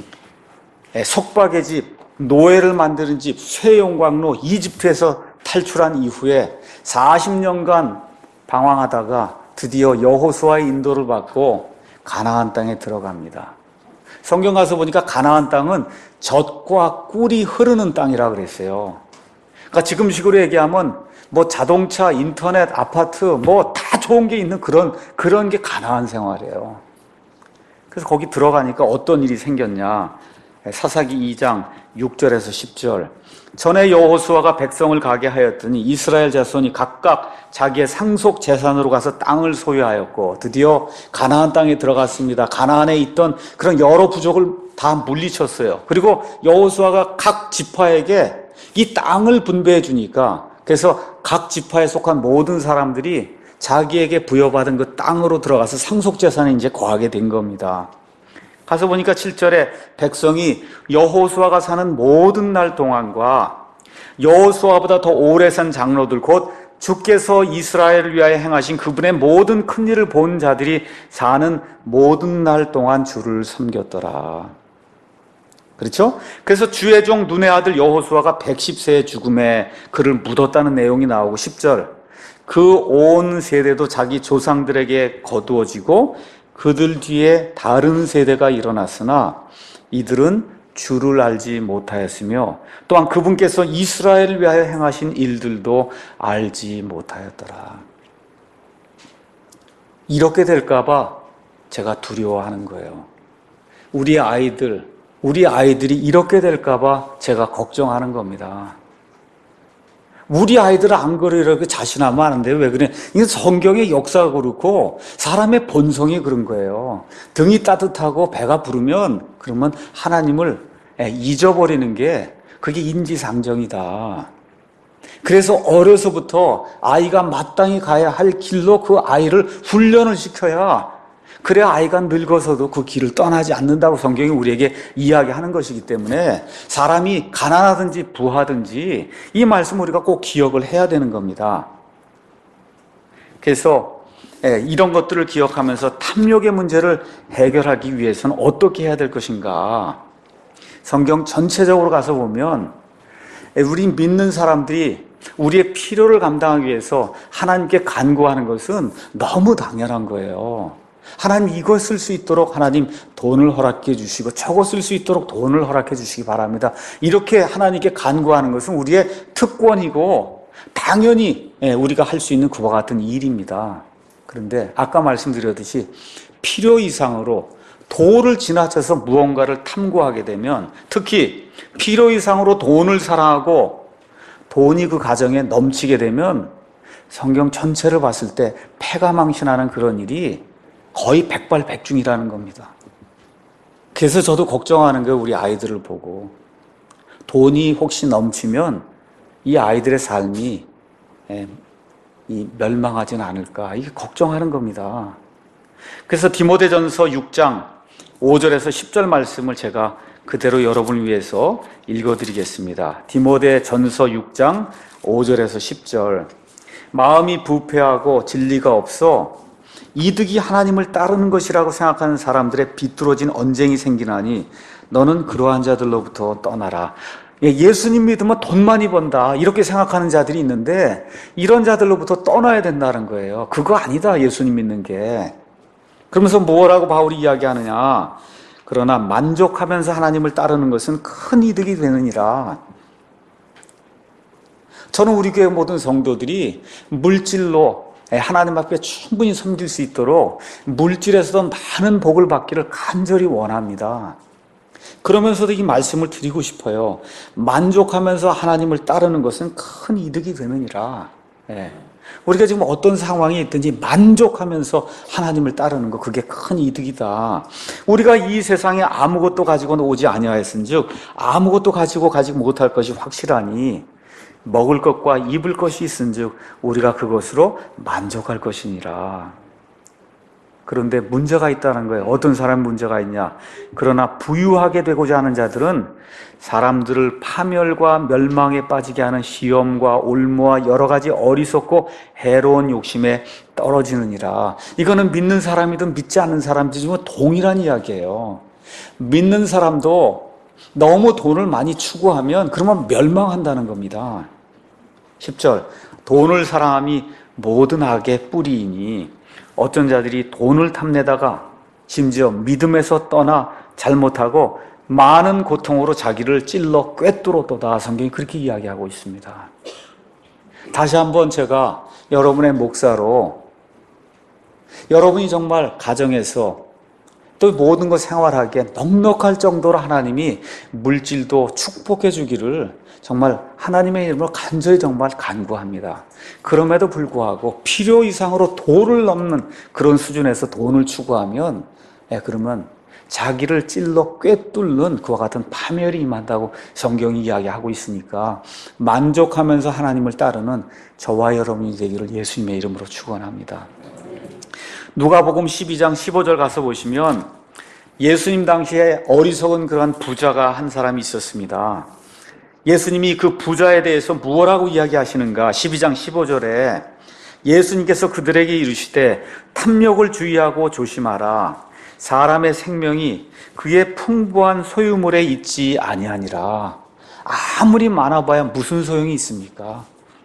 속박의 집, 노예를 만드는 집, 쇠용광로, 이집트에서 탈출한 이후에 40년간 방황하다가 드디어 여호수아의 인도를 받고 가나안 땅에 들어갑니다. 성경 가서 보니까 가나안 땅은 젖과 꿀이 흐르는 땅이라 그랬어요. 그러니까 지금식으로 얘기하면 뭐 자동차, 인터넷, 아파트 뭐 다 좋은 게 있는 그런 게 가나안 생활이에요. 그래서 거기 들어가니까 어떤 일이 생겼냐. 사사기 2장 6절에서 10절. 전에 여호수아가 백성을 가게 하였더니 이스라엘 자손이 각각 자기의 상속 재산으로 가서 땅을 소유하였고 드디어 가나안 땅에 들어갔습니다. 가나안에 있던 그런 여러 부족을 다 물리쳤어요. 그리고 여호수아가 각 지파에게 이 땅을 분배해 주니까 그래서 각 지파에 속한 모든 사람들이 자기에게 부여받은 그 땅으로 들어가서 상속 재산에 이제 거하게 된 겁니다. 가서 보니까 7절에 백성이 여호수아가 사는 모든 날 동안과 여호수아보다 더 오래 산 장로들 곧 주께서 이스라엘을 위하여 행하신 그분의 모든 큰 일을 본 자들이 사는 모든 날 동안 주를 섬겼더라. 그렇죠? 그래서 주의 종 눈의 아들 여호수아가 110세의 죽음에 그를 묻었다는 내용이 나오고 10절 그 온 세대도 자기 조상들에게 거두어지고 그들 뒤에 다른 세대가 일어났으나 이들은 주를 알지 못하였으며 또한 그분께서 이스라엘을 위하여 행하신 일들도 알지 못하였더라. 이렇게 될까 봐 제가 두려워하는 거예요. 우리 아이들이 이렇게 될까 봐 제가 걱정하는 겁니다. 우리 아이들은 안 그러려고 자신하면 아는데 왜 그래? 이게 성경의 역사가 그렇고 사람의 본성이 그런 거예요. 등이 따뜻하고 배가 부르면 그러면 하나님을 잊어버리는 게 그게 인지상정이다. 그래서 어려서부터 아이가 마땅히 가야 할 길로 그 아이를 훈련을 시켜야 그래야 아이가 늙어서도 그 길을 떠나지 않는다고 성경이 우리에게 이야기하는 것이기 때문에 사람이 가난하든지 부하든지 이 말씀 우리가 꼭 기억을 해야 되는 겁니다. 그래서 이런 것들을 기억하면서 탐욕의 문제를 해결하기 위해서는 어떻게 해야 될 것인가. 성경 전체적으로 가서 보면 우리 믿는 사람들이 우리의 필요를 감당하기 위해서 하나님께 간구하는 것은 너무 당연한 거예요. 하나님 이거 쓸 수 있도록 하나님 돈을 허락해 주시고 저거 쓸 수 있도록 돈을 허락해 주시기 바랍니다. 이렇게 하나님께 간구하는 것은 우리의 특권이고 당연히 우리가 할 수 있는 그와 같은 일입니다. 그런데 아까 말씀드렸듯이 필요 이상으로 도를 지나쳐서 무언가를 탐구하게 되면 특히 필요 이상으로 돈을 사랑하고 돈이 그 가정에 넘치게 되면 성경 전체를 봤을 때 패가망신하는 그런 일이 거의 백발백중이라는 겁니다. 그래서 저도 걱정하는 거예요. 우리 아이들을 보고 돈이 혹시 넘치면 이 아이들의 삶이 멸망하지는 않을까 이게 걱정하는 겁니다. 그래서 디모데전서 6장 5절에서 10절 말씀을 제가 그대로 여러분을 위해서 읽어드리겠습니다. 디모데전서 6장 5절에서 10절 마음이 부패하고 진리가 없어 이득이 하나님을 따르는 것이라고 생각하는 사람들의 비뚤어진 언쟁이 생기나니 너는 그러한 자들로부터 떠나라. 예수님 믿으면 돈 많이 번다 이렇게 생각하는 자들이 있는데 이런 자들로부터 떠나야 된다는 거예요. 그거 아니다 예수님 믿는 게. 그러면서 뭐라고 바울이 이야기하느냐. 그러나 만족하면서 하나님을 따르는 것은 큰 이득이 되느니라. 저는 우리 교회 모든 성도들이 물질로 하나님 앞에 충분히 섬길 수 있도록 물질에서도 많은 복을 받기를 간절히 원합니다. 그러면서도 이 말씀을 드리고 싶어요. 만족하면서 하나님을 따르는 것은 큰 이득이 되느니라. 우리가 지금 어떤 상황이 있든지 만족하면서 하나님을 따르는 거 그게 큰 이득이다. 우리가 이 세상에 아무것도 가지고는 오지 아니하였은즉 아무것도 가지고 가지 못할 것이 확실하니 먹을 것과 입을 것이 있은즉 우리가 그것으로 만족할 것이니라. 그런데 문제가 있다는 거예요. 어떤 사람 문제가 있냐. 그러나 부유하게 되고자 하는 자들은 사람들을 파멸과 멸망에 빠지게 하는 시험과 올무와 여러 가지 어리석고 해로운 욕심에 떨어지느니라. 이거는 믿는 사람이든 믿지 않는 사람이든 동일한 이야기예요. 믿는 사람도 너무 돈을 많이 추구하면 그러면 멸망한다는 겁니다. 10절 돈을 사랑함이 모든 악의 뿌리이니 어떤 자들이 돈을 탐내다가 심지어 믿음에서 떠나 잘못하고 많은 고통으로 자기를 찔러 꿰뚫었도다. 성경이 그렇게 이야기하고 있습니다. 다시 한번 제가 여러분의 목사로 여러분이 정말 가정에서 또 모든 것 생활하기에 넉넉할 정도로 하나님이 물질도 축복해 주기를 정말 하나님의 이름으로 간절히 정말 간구합니다. 그럼에도 불구하고 필요 이상으로 도를 넘는 그런 수준에서 돈을 추구하면 그러면 자기를 찔러 꿰뚫는 그와 같은 파멸이 임한다고 성경이 이야기하고 있으니까 만족하면서 하나님을 따르는 저와 여러분이 되기를 예수님의 이름으로 축원합니다. 누가복음 12장 15절 가서 보시면 예수님 당시에 어리석은 그러한 부자가 한 사람이 있었습니다. 예수님이 그 부자에 대해서 무엇라고 이야기하시는가? 12장 15절에 예수님께서 그들에게 이르시되 탐욕을 주의하고 조심하라. 사람의 생명이 그의 풍부한 소유물에 있지 아니하니라. 아무리 많아봐야 무슨 소용이 있습니까?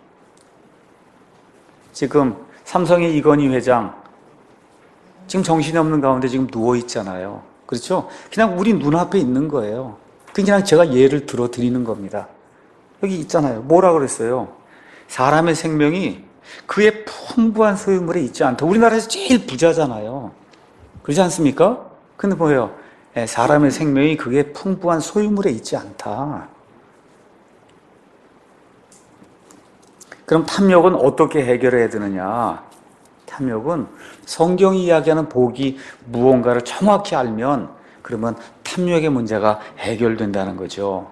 지금 삼성의 이건희 회장 지금 정신이 없는 가운데 지금 누워 있잖아요. 그렇죠? 그냥 우리 눈앞에 있는 거예요. 그냥 제가 예를 들어 드리는 겁니다. 여기 있잖아요. 뭐라 그랬어요? 사람의 생명이 그의 풍부한 소유물에 있지 않다. 우리나라에서 제일 부자잖아요. 그렇지 않습니까? 근데 뭐예요? 사람의 생명이 그게 풍부한 소유물에 있지 않다. 그럼 탐욕은 어떻게 해결해야 되느냐? 탐욕은 성경이 이야기하는 복이 무언가를 정확히 알면 그러면 탐욕의 문제가 해결된다는 거죠.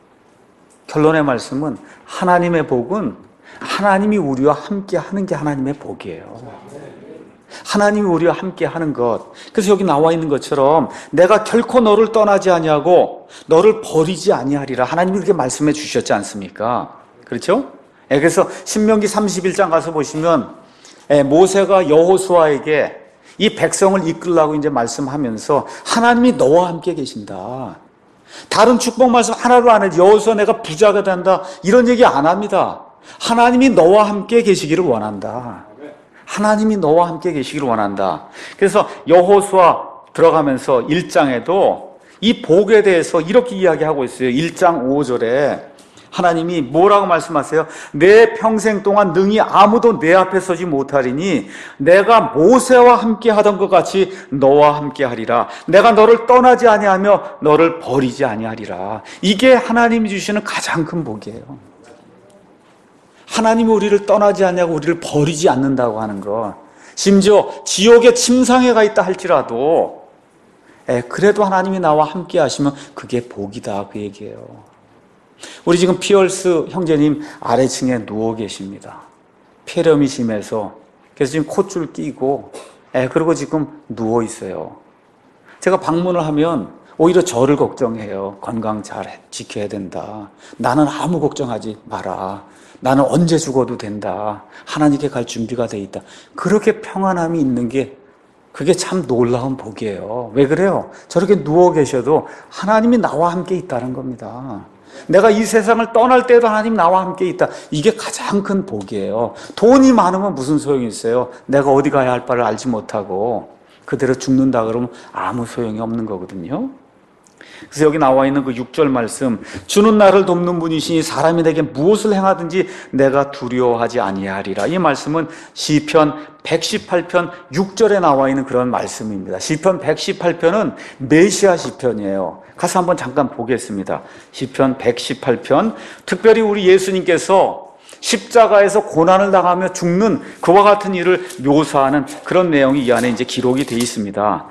결론의 말씀은 하나님의 복은 하나님이 우리와 함께 하는 게 하나님의 복이에요. 하나님이 우리와 함께 하는 것. 그래서 여기 나와 있는 것처럼 내가 결코 너를 떠나지 아니하고 너를 버리지 아니하리라. 하나님이 그렇게 말씀해 주셨지 않습니까? 그렇죠? 그래서 신명기 31장 가서 보시면 모세가 여호수아에게 이 백성을 이끌라고 이제 말씀하면서 하나님이 너와 함께 계신다. 다른 축복 말씀 하나도 안 해도 여호수아 내가 부자가 된다. 이런 얘기 안 합니다. 하나님이 너와 함께 계시기를 원한다. 하나님이 너와 함께 계시기를 원한다. 그래서 여호수아 들어가면서 1장에도 이 복에 대해서 이렇게 이야기하고 있어요. 1장 5절에 하나님이 뭐라고 말씀하세요? 내 평생 동안 능히 아무도 내 앞에 서지 못하리니 내가 모세와 함께 하던 것 같이 너와 함께 하리라. 내가 너를 떠나지 아니하며 너를 버리지 아니하리라. 이게 하나님이 주시는 가장 큰 복이에요. 하나님이 우리를 떠나지 아니하고 우리를 버리지 않는다고 하는 것. 심지어 지옥에 침상에 가 있다 할지라도 그래도 하나님이 나와 함께 하시면 그게 복이다 그 얘기예요. 우리 지금 피얼스 형제님 아래층에 누워 계십니다. 폐렴이 심해서 그래서 지금 콧줄 끼고 그리고 지금 누워 있어요. 제가 방문을 하면 오히려 저를 걱정해요. 건강 잘 지켜야 된다. 나는 아무 걱정하지 마라. 나는 언제 죽어도 된다. 하나님께 갈 준비가 돼 있다. 그렇게 평안함이 있는 게 그게 참 놀라운 복이에요. 왜 그래요? 저렇게 누워 계셔도 하나님이 나와 함께 있다는 겁니다. 내가 이 세상을 떠날 때도 하나님 나와 함께 있다. 이게 가장 큰 복이에요. 돈이 많으면 무슨 소용이 있어요? 내가 어디 가야 할 바를 알지 못하고 그대로 죽는다 그러면 아무 소용이 없는 거거든요. 그래서 여기 나와 있는 그 6절 말씀, 주는 나를 돕는 분이시니 사람이 내게 무엇을 행하든지 내가 두려워하지 아니하리라. 이 말씀은 시편 118편 6절에 나와 있는 그런 말씀입니다. 시편 118편은 메시아 시편이에요. 가서 한번 잠깐 보겠습니다. 시편 118편, 특별히 우리 예수님께서 십자가에서 고난을 당하며 죽는 그와 같은 일을 묘사하는 그런 내용이 이 안에 이제 기록이 되어 있습니다.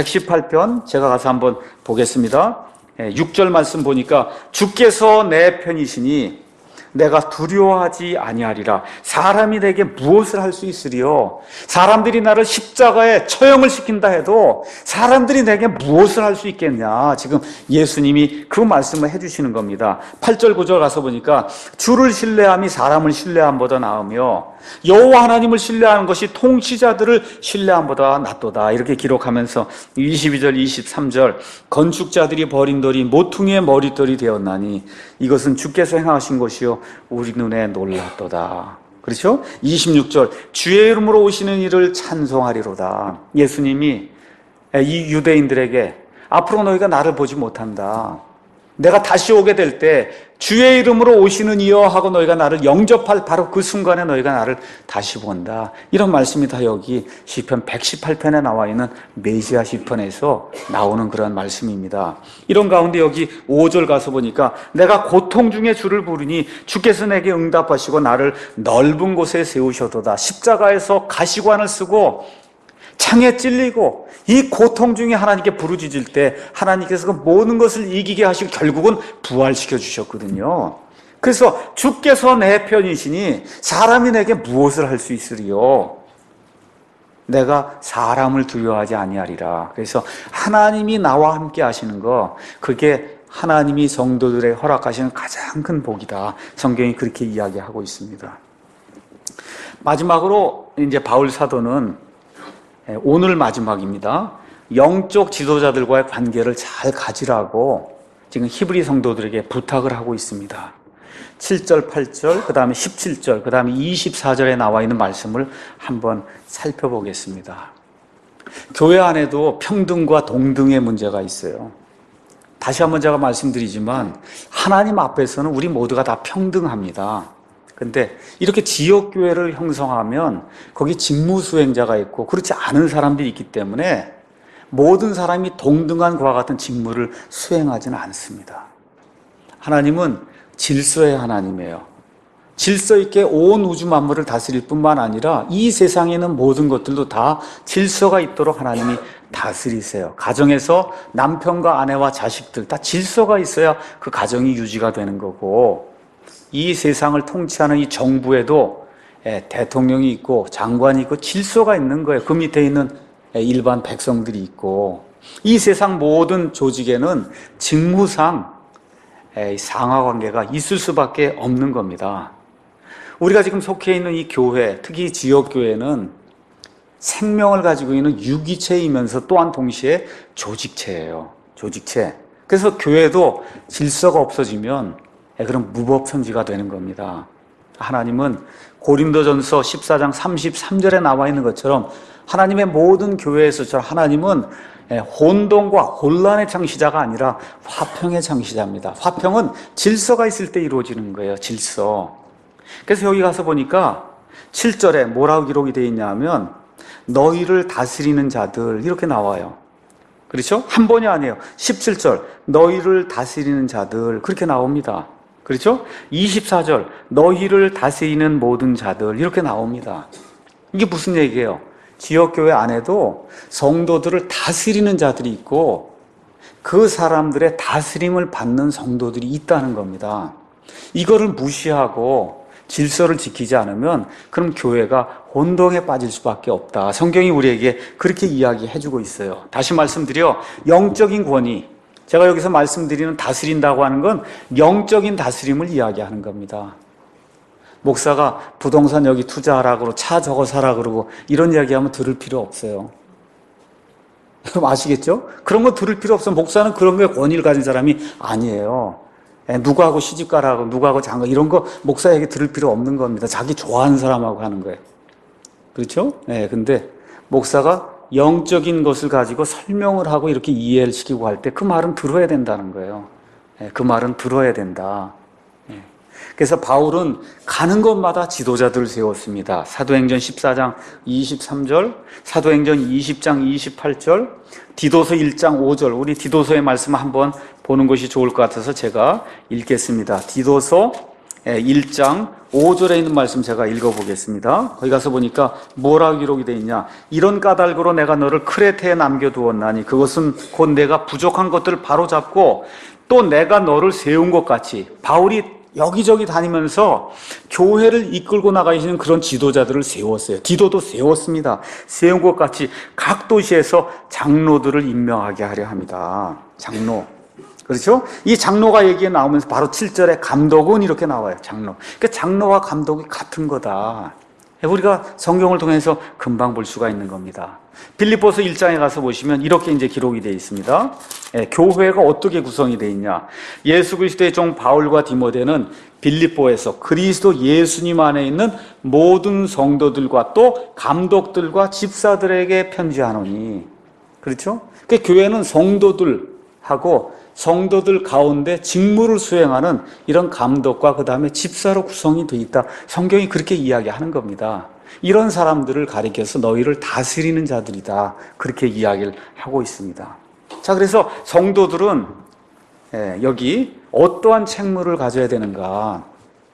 118편 제가 가서 한번 보겠습니다. 6절 말씀 보니까 주께서 내 편이시니 내가 두려워하지 아니하리라. 사람이 내게 무엇을 할 수 있으리요? 사람들이 나를 십자가에 처형을 시킨다 해도 사람들이 내게 무엇을 할 수 있겠냐? 지금 예수님이 그 말씀을 해주시는 겁니다. 8절 9절 가서 보니까 주를 신뢰함이 사람을 신뢰함보다 나으며 여호와 하나님을 신뢰하는 것이 통치자들을 신뢰함보다 낫도다. 이렇게 기록하면서 22절 23절 건축자들이 버린 돌이 모퉁이의 머릿돌이 되었나니 이것은 주께서 행하신 것이요 우리 눈에 놀랍도다. 그렇죠? 26절 주의 이름으로 오시는 이를 찬송하리로다. 예수님이 이 유대인들에게 앞으로 너희가 나를 보지 못한다. 내가 다시 오게 될 때 주의 이름으로 오시는 이여 하고 너희가 나를 영접할 바로 그 순간에 너희가 나를 다시 본다. 이런 말씀이 다 여기 시편 118편에 나와 있는 메시아 시편에서 나오는 그런 말씀입니다. 이런 가운데 여기 5절 가서 보니까 내가 고통 중에 주를 부르니 주께서 내게 응답하시고 나를 넓은 곳에 세우셔도다. 십자가에서 가시관을 쓰고 창에 찔리고 이 고통 중에 하나님께 부르짖을 때 하나님께서 그 모든 것을 이기게 하시고 결국은 부활시켜 주셨거든요. 그래서 주께서 내 편이시니 사람이 내게 무엇을 할 수 있으리요? 내가 사람을 두려워하지 아니하리라. 그래서 하나님이 나와 함께 하시는 거, 그게 하나님이 성도들에게 허락하시는 가장 큰 복이다. 성경이 그렇게 이야기하고 있습니다. 마지막으로 이제 바울 사도는 오늘 마지막입니다. 영적 지도자들과의 관계를 잘 가지라고 지금 히브리 성도들에게 부탁을 하고 있습니다. 7절, 8절, 그 다음에 17절, 그 다음에 24절에 나와 있는 말씀을 한번 살펴보겠습니다. 교회 안에도 평등과 동등의 문제가 있어요. 다시 한번 제가 말씀드리지만 하나님 앞에서는 우리 모두가 다 평등합니다. 근데 이렇게 지역교회를 형성하면 거기 직무수행자가 있고 그렇지 않은 사람들이 있기 때문에 모든 사람이 동등한 그와 같은 직무를 수행하지는 않습니다. 하나님은 질서의 하나님이에요. 질서 있게 온 우주 만물을 다스릴 뿐만 아니라 이 세상에 있는 모든 것들도 다 질서가 있도록 하나님이 다스리세요. 가정에서 남편과 아내와 자식들 다 질서가 있어야 그 가정이 유지가 되는 거고, 이 세상을 통치하는 이 정부에도 대통령이 있고 장관이 있고 질서가 있는 거예요. 그 밑에 있는 일반 백성들이 있고, 이 세상 모든 조직에는 직무상 상하관계가 있을 수밖에 없는 겁니다. 우리가 지금 속해 있는 이 교회, 특히 지역교회는 생명을 가지고 있는 유기체이면서 또한 동시에 조직체예요. 조직체. 그래서 교회도 질서가 없어지면 그런 무법천지가 되는 겁니다. 하나님은 고린도전서 14장 33절에 나와 있는 것처럼 하나님의 모든 교회에서처럼 하나님은 혼돈과 혼란의 창시자가 아니라 화평의 창시자입니다. 화평은 질서가 있을 때 이루어지는 거예요. 질서. 그래서 여기 가서 보니까 7절에 뭐라고 기록이 되어 있냐 하면 너희를 다스리는 자들 이렇게 나와요. 그렇죠? 한 번이 아니에요. 17절 너희를 다스리는 자들 그렇게 나옵니다. 그렇죠? 24절 너희를 다스리는 모든 자들 이렇게 나옵니다. 이게 무슨 얘기예요? 지역교회 안에도 성도들을 다스리는 자들이 있고 그 사람들의 다스림을 받는 성도들이 있다는 겁니다. 이거를 무시하고 질서를 지키지 않으면 그럼 교회가 혼동에 빠질 수밖에 없다. 성경이 우리에게 그렇게 이야기해주고 있어요. 다시 말씀드려 영적인 권위, 제가 여기서 말씀드리는 다스린다고 하는 건 영적인 다스림을 이야기하는 겁니다. 목사가 부동산 여기 투자하라 그러고 차 저거 사라 그러고 이런 이야기하면 들을 필요 없어요. 여러분 아시겠죠? 그런 거 들을 필요 없어요. 목사는 그런 거에 권위를 가진 사람이 아니에요. 누구하고 시집가라고 누구하고 장가 이런 거 목사에게 들을 필요 없는 겁니다. 자기 좋아하는 사람하고 하는 거예요. 그렇죠? 근데 목사가 영적인 것을 가지고 설명을 하고 이렇게 이해를 시키고 할 때 그 말은 들어야 된다는 거예요. 그 말은 들어야 된다. 그래서 바울은 가는 곳마다 지도자들을 세웠습니다. 사도행전 14장 23절, 사도행전 20장 28절, 디도서 1장 5절, 우리 디도서의 말씀을 한번 보는 것이 좋을 것 같아서 제가 읽겠습니다. 디도서 1장 5절에 있는 말씀 제가 읽어보겠습니다. 거기 가서 보니까 뭐라고 기록이 되어 있냐. 이런 까닭으로 내가 너를 크레테에 남겨두었나니 그것은 곧 내가 부족한 것들을 바로잡고 또 내가 너를 세운 것 같이. 바울이 여기저기 다니면서 교회를 이끌고 나가시는 그런 지도자들을 세웠어요. 디도도 세웠습니다. 세운 것 같이 각 도시에서 장로들을 임명하게 하려 합니다. 장로. 그렇죠? 이 장로가 얘기에 나오면서 바로 7절에 감독은 이렇게 나와요. 장로. 그러니까 장로와 감독이 같은 거다. 우리가 성경을 통해서 금방 볼 수가 있는 겁니다. 빌립보서 1장에 가서 보시면 이렇게 이제 기록이 되어 있습니다. 교회가 어떻게 구성이 되어 있냐. 예수 그리스도의 종 바울과 디모데는 빌립보에서 그리스도 예수님 안에 있는 모든 성도들과 또 감독들과 집사들에게 편지하노니 그렇죠? 그 교회는 성도들하고 성도들 가운데 직무를 수행하는 이런 감독과 그 다음에 집사로 구성이 되어 있다. 성경이 그렇게 이야기하는 겁니다. 이런 사람들을 가리켜서 너희를 다스리는 자들이다. 그렇게 이야기를 하고 있습니다. 자, 그래서 성도들은 여기 어떠한 책무를 가져야 되는가.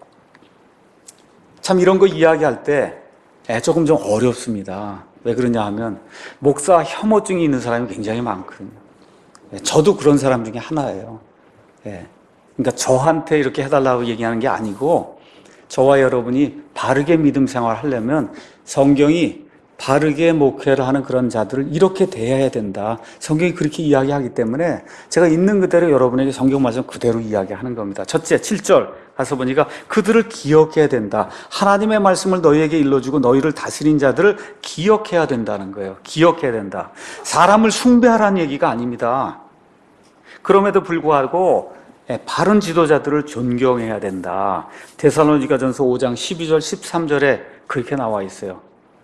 참 이런 거 이야기할 때 조금 좀 어렵습니다. 왜 그러냐 하면 목사 혐오증이 있는 사람이 굉장히 많거든요. 저도 그런 사람 중에 하나예요. 그러니까 저한테 이렇게 해달라고 얘기하는 게 아니고 저와 여러분이 바르게 믿음 생활을 하려면 성경이 바르게 목회를 하는 그런 자들을 이렇게 대해야 된다. 성경이 그렇게 이야기하기 때문에 제가 있는 그대로 여러분에게 성경 말씀 그대로 이야기하는 겁니다. 첫째, 7절 가서 보니까 그들을 기억해야 된다. 하나님의 말씀을 너희에게 일러주고 너희를 다스린 자들을 기억해야 된다는 거예요. 기억해야 된다. 사람을 숭배하라는 얘기가 아닙니다. 그럼에도 불구하고 바른 지도자들을 존경해야 된다. 데살로니가전서 5장 12절 13절에 그렇게 나와 있어요.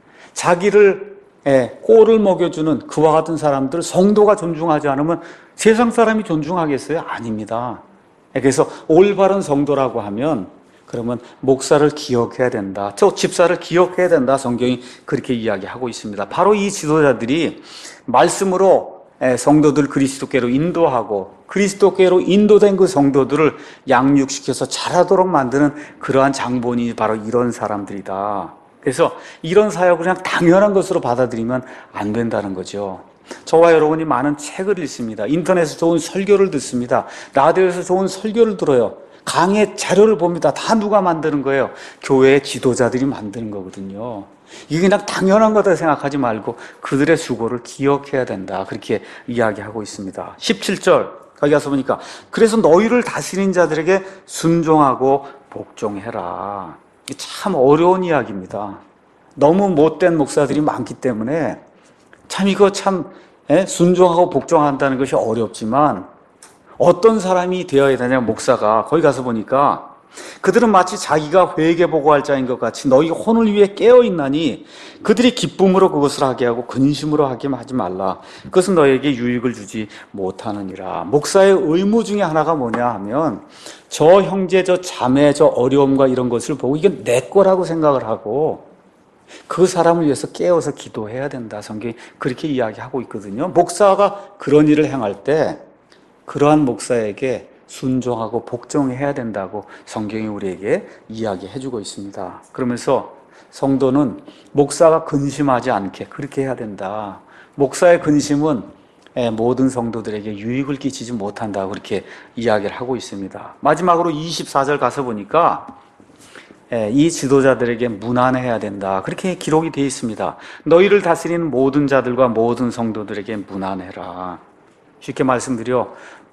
자기를 꼴을 먹여주는 그와 같은 사람들 성도가 존중하지 않으면 세상 사람이 존중하겠어요? 아닙니다. 그래서 올바른 성도라고 하면 그러면 목사를 기억해야 된다. 저 집사를 기억해야 된다. 성경이 그렇게 이야기하고 있습니다. 바로 이 지도자들이 말씀으로 성도들 그리스도께로 인도하고 그리스도께로 인도된 그 성도들을 양육시켜서 자라도록 만드는 그러한 장본인이 바로 이런 사람들이다. 그래서 이런 사역을 그냥 당연한 것으로 받아들이면 안 된다는 거죠. 저와 여러분이 많은 책을 읽습니다. 인터넷에서 좋은 설교를 듣습니다. 라디오에서 좋은 설교를 들어요. 강의 자료를 봅니다. 다 누가 만드는 거예요? 교회의 지도자들이 만드는 거거든요. 이게 그냥 당연한 거다 생각하지 말고 그들의 수고를 기억해야 된다. 그렇게 이야기하고 있습니다. 17절 거기 가서 보니까 그래서 너희를 다스린 자들에게 순종하고 복종해라. 참 어려운 이야기입니다. 너무 못된 목사들이 많기 때문에 참 이거 참 순종하고 복종한다는 것이 어렵지만 어떤 사람이 되어야 되냐 목사가 거기 가서 보니까 그들은 마치 자기가 회개 보고할 자인 것 같이 너희 혼을 위해 깨어있나니 그들이 기쁨으로 그것을 하게 하고 근심으로 하게 하지 말라. 그것은 너에게 유익을 주지 못하느니라. 목사의 의무 중에 하나가 뭐냐 하면 저 형제 저 자매 저 어려움과 이런 것을 보고 이건 내 거라고 생각을 하고 그 사람을 위해서 깨어서 기도해야 된다. 성경이 그렇게 이야기하고 있거든요. 목사가 그런 일을 행할 때 그러한 목사에게 순종하고 복종해야 된다고 성경이 우리에게 이야기해주고 있습니다. 그러면서 성도는 목사가 근심하지 않게 그렇게 해야 된다. 목사의 근심은 모든 성도들에게 유익을 끼치지 못한다. 그렇게 이야기를 하고 있습니다. 마지막으로 24절 가서 보니까 이 지도자들에게 문안해야 된다. 그렇게 기록이 되어 있습니다. 너희를 다스리는 모든 자들과 모든 성도들에게 문안해라. 쉽게 말씀드려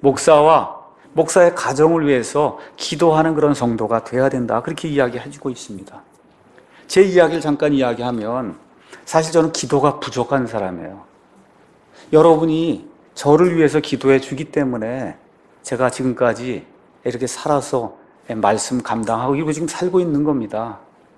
목사의 가정을 위해서 기도하는 그런 성도가 돼야 된다. 그렇게 이야기해주고 있습니다. 제 이야기를 잠깐 이야기하면 사실 저는 기도가 부족한 사람이에요. 여러분이 저를 위해서 기도해 주기 때문에 제가 지금까지 이렇게 살아서 말씀 감당하고 이러고 지금 살고 있는 겁니다.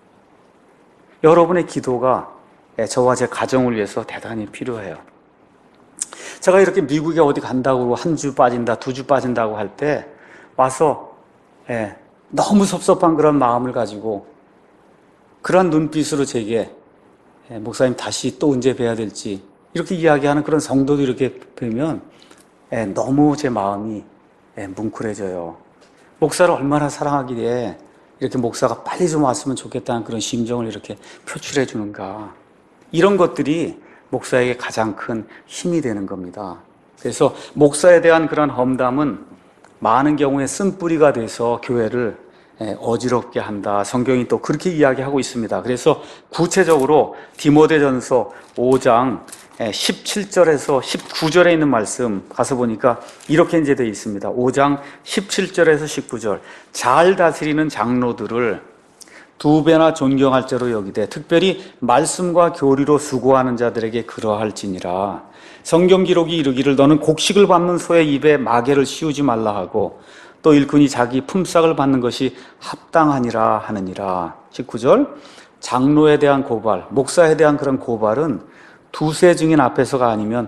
여러분의 기도가 저와 제 가정을 위해서 대단히 필요해요. 제가 이렇게 미국에 어디 간다고 한 주 빠진다, 2주 빠진다고 할 때 와서 너무 섭섭한 그런 마음을 가지고 그런 눈빛으로 제게 목사님 다시 또 언제 뵈야 될지 이렇게 이야기하는 그런 성도도 이렇게 뵈면 너무 제 마음이 뭉클해져요. 목사를 얼마나 사랑하기에 이렇게 목사가 빨리 좀 왔으면 좋겠다는 그런 심정을 이렇게 표출해 주는가. 이런 것들이 목사에게 가장 큰 힘이 되는 겁니다. 그래서 목사에 대한 그런 험담은 많은 경우에 쓴뿌리가 돼서 교회를 어지럽게 한다. 성경이 또 그렇게 이야기하고 있습니다. 그래서 구체적으로 디모데전서 5장 17절에서 19절에 있는 말씀 가서 보니까 이렇게 이제 되어 있습니다. 5장 17절에서 19절. 잘 다스리는 장로들을 2배나 존경할 자로 여기되 특별히 말씀과 교리로 수고하는 자들에게 그러할지니라. 성경 기록이 이르기를 너는 곡식을 밟는 소의 입에 마개를 씌우지 말라 하고 또 일꾼이 자기 품삯을 받는 것이 합당하니라 하느니라. 19절. 장로에 대한 고발, 목사에 대한 그런 고발은 두세 증인 앞에서가 아니면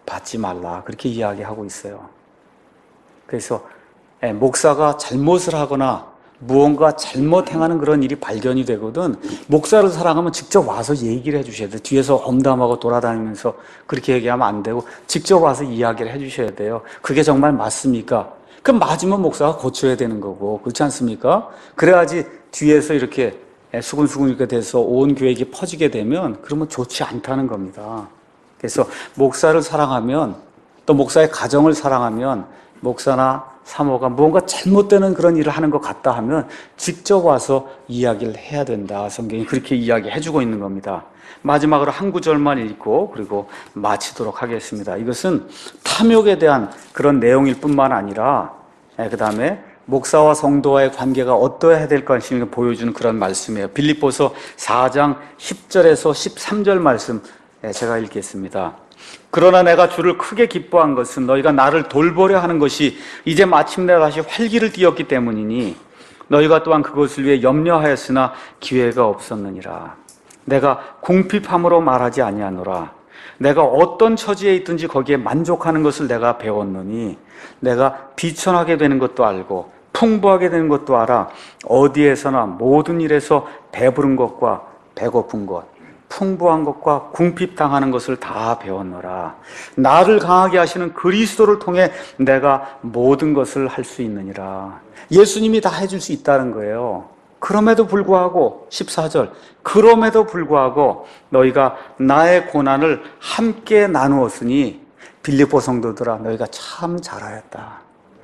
받지 말라. 그렇게 이야기하고 있어요. 그래서 목사가 잘못을 하거나 무언가 잘못 행하는 그런 일이 발견이 되거든 목사를 사랑하면 직접 와서 얘기를 해주셔야 돼요. 뒤에서 엄담하고 돌아다니면서 그렇게 얘기하면 안 되고 직접 와서 이야기를 해주셔야 돼요. 그게 정말 맞습니까? 그럼 맞으면 목사가 고쳐야 되는 거고 그렇지 않습니까? 그래야지 뒤에서 이렇게 수근수근 이렇게 돼서 온 교회에 퍼지게 되면 그러면 좋지 않다는 겁니다. 그래서 목사를 사랑하면 또 목사의 가정을 사랑하면 목사나 사모가 무언가 잘못되는 그런 일을 하는 것 같다 하면 직접 와서 이야기를 해야 된다. 성경이 그렇게 이야기해주고 있는 겁니다. 마지막으로 한 구절만 읽고 그리고 마치도록 하겠습니다. 이것은 탐욕에 대한 그런 내용일 뿐만 아니라 그 다음에 목사와 성도와의 관계가 어떠해야 될 것인가 보여주는 그런 말씀이에요. 빌립보서 4장 10절에서 13절 말씀 제가 읽겠습니다. 그러나 내가 주를 크게 기뻐한 것은 너희가 나를 돌보려 하는 것이 이제 마침내 다시 활기를 띠었기 때문이니 너희가 또한 그것을 위해 염려하였으나 기회가 없었느니라. 내가 궁핍함으로 말하지 아니하노라. 내가 어떤 처지에 있든지 거기에 만족하는 것을 내가 배웠노니 내가 비천하게 되는 것도 알고 풍부하게 되는 것도 알아. 어디에서나 모든 일에서 배부른 것과 배고픈 것 풍부한 것과 궁핍당하는 것을 다 배웠노라. 나를 강하게 하시는 그리스도를 통해 내가 모든 것을 할 수 있느니라. 예수님이 다 해줄 수 있다는 거예요. 그럼에도 불구하고 14절 그럼에도 불구하고 너희가 나의 고난을 함께 나누었으니 빌립보 성도들아 너희가 참 잘하였다.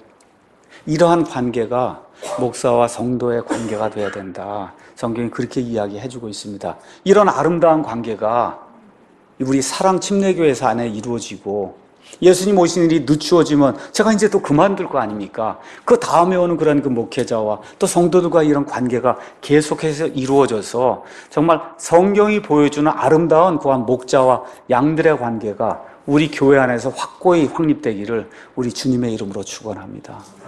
이러한 관계가 목사와 성도의 관계가 되어야 된다. 성경이 그렇게 이야기해주고 있습니다. 이런 아름다운 관계가 우리 사랑 침례교회에서 안에 이루어지고 예수님 오신 일이 늦추어지면 제가 이제 또 그만둘 거 아닙니까? 그 다음에 오는 그런 그 목회자와 또 성도들과 이런 관계가 계속해서 이루어져서 정말 성경이 보여주는 아름다운 그한 목자와 양들의 관계가 우리 교회 안에서 확고히 확립되기를 우리 주님의 이름으로 축원합니다.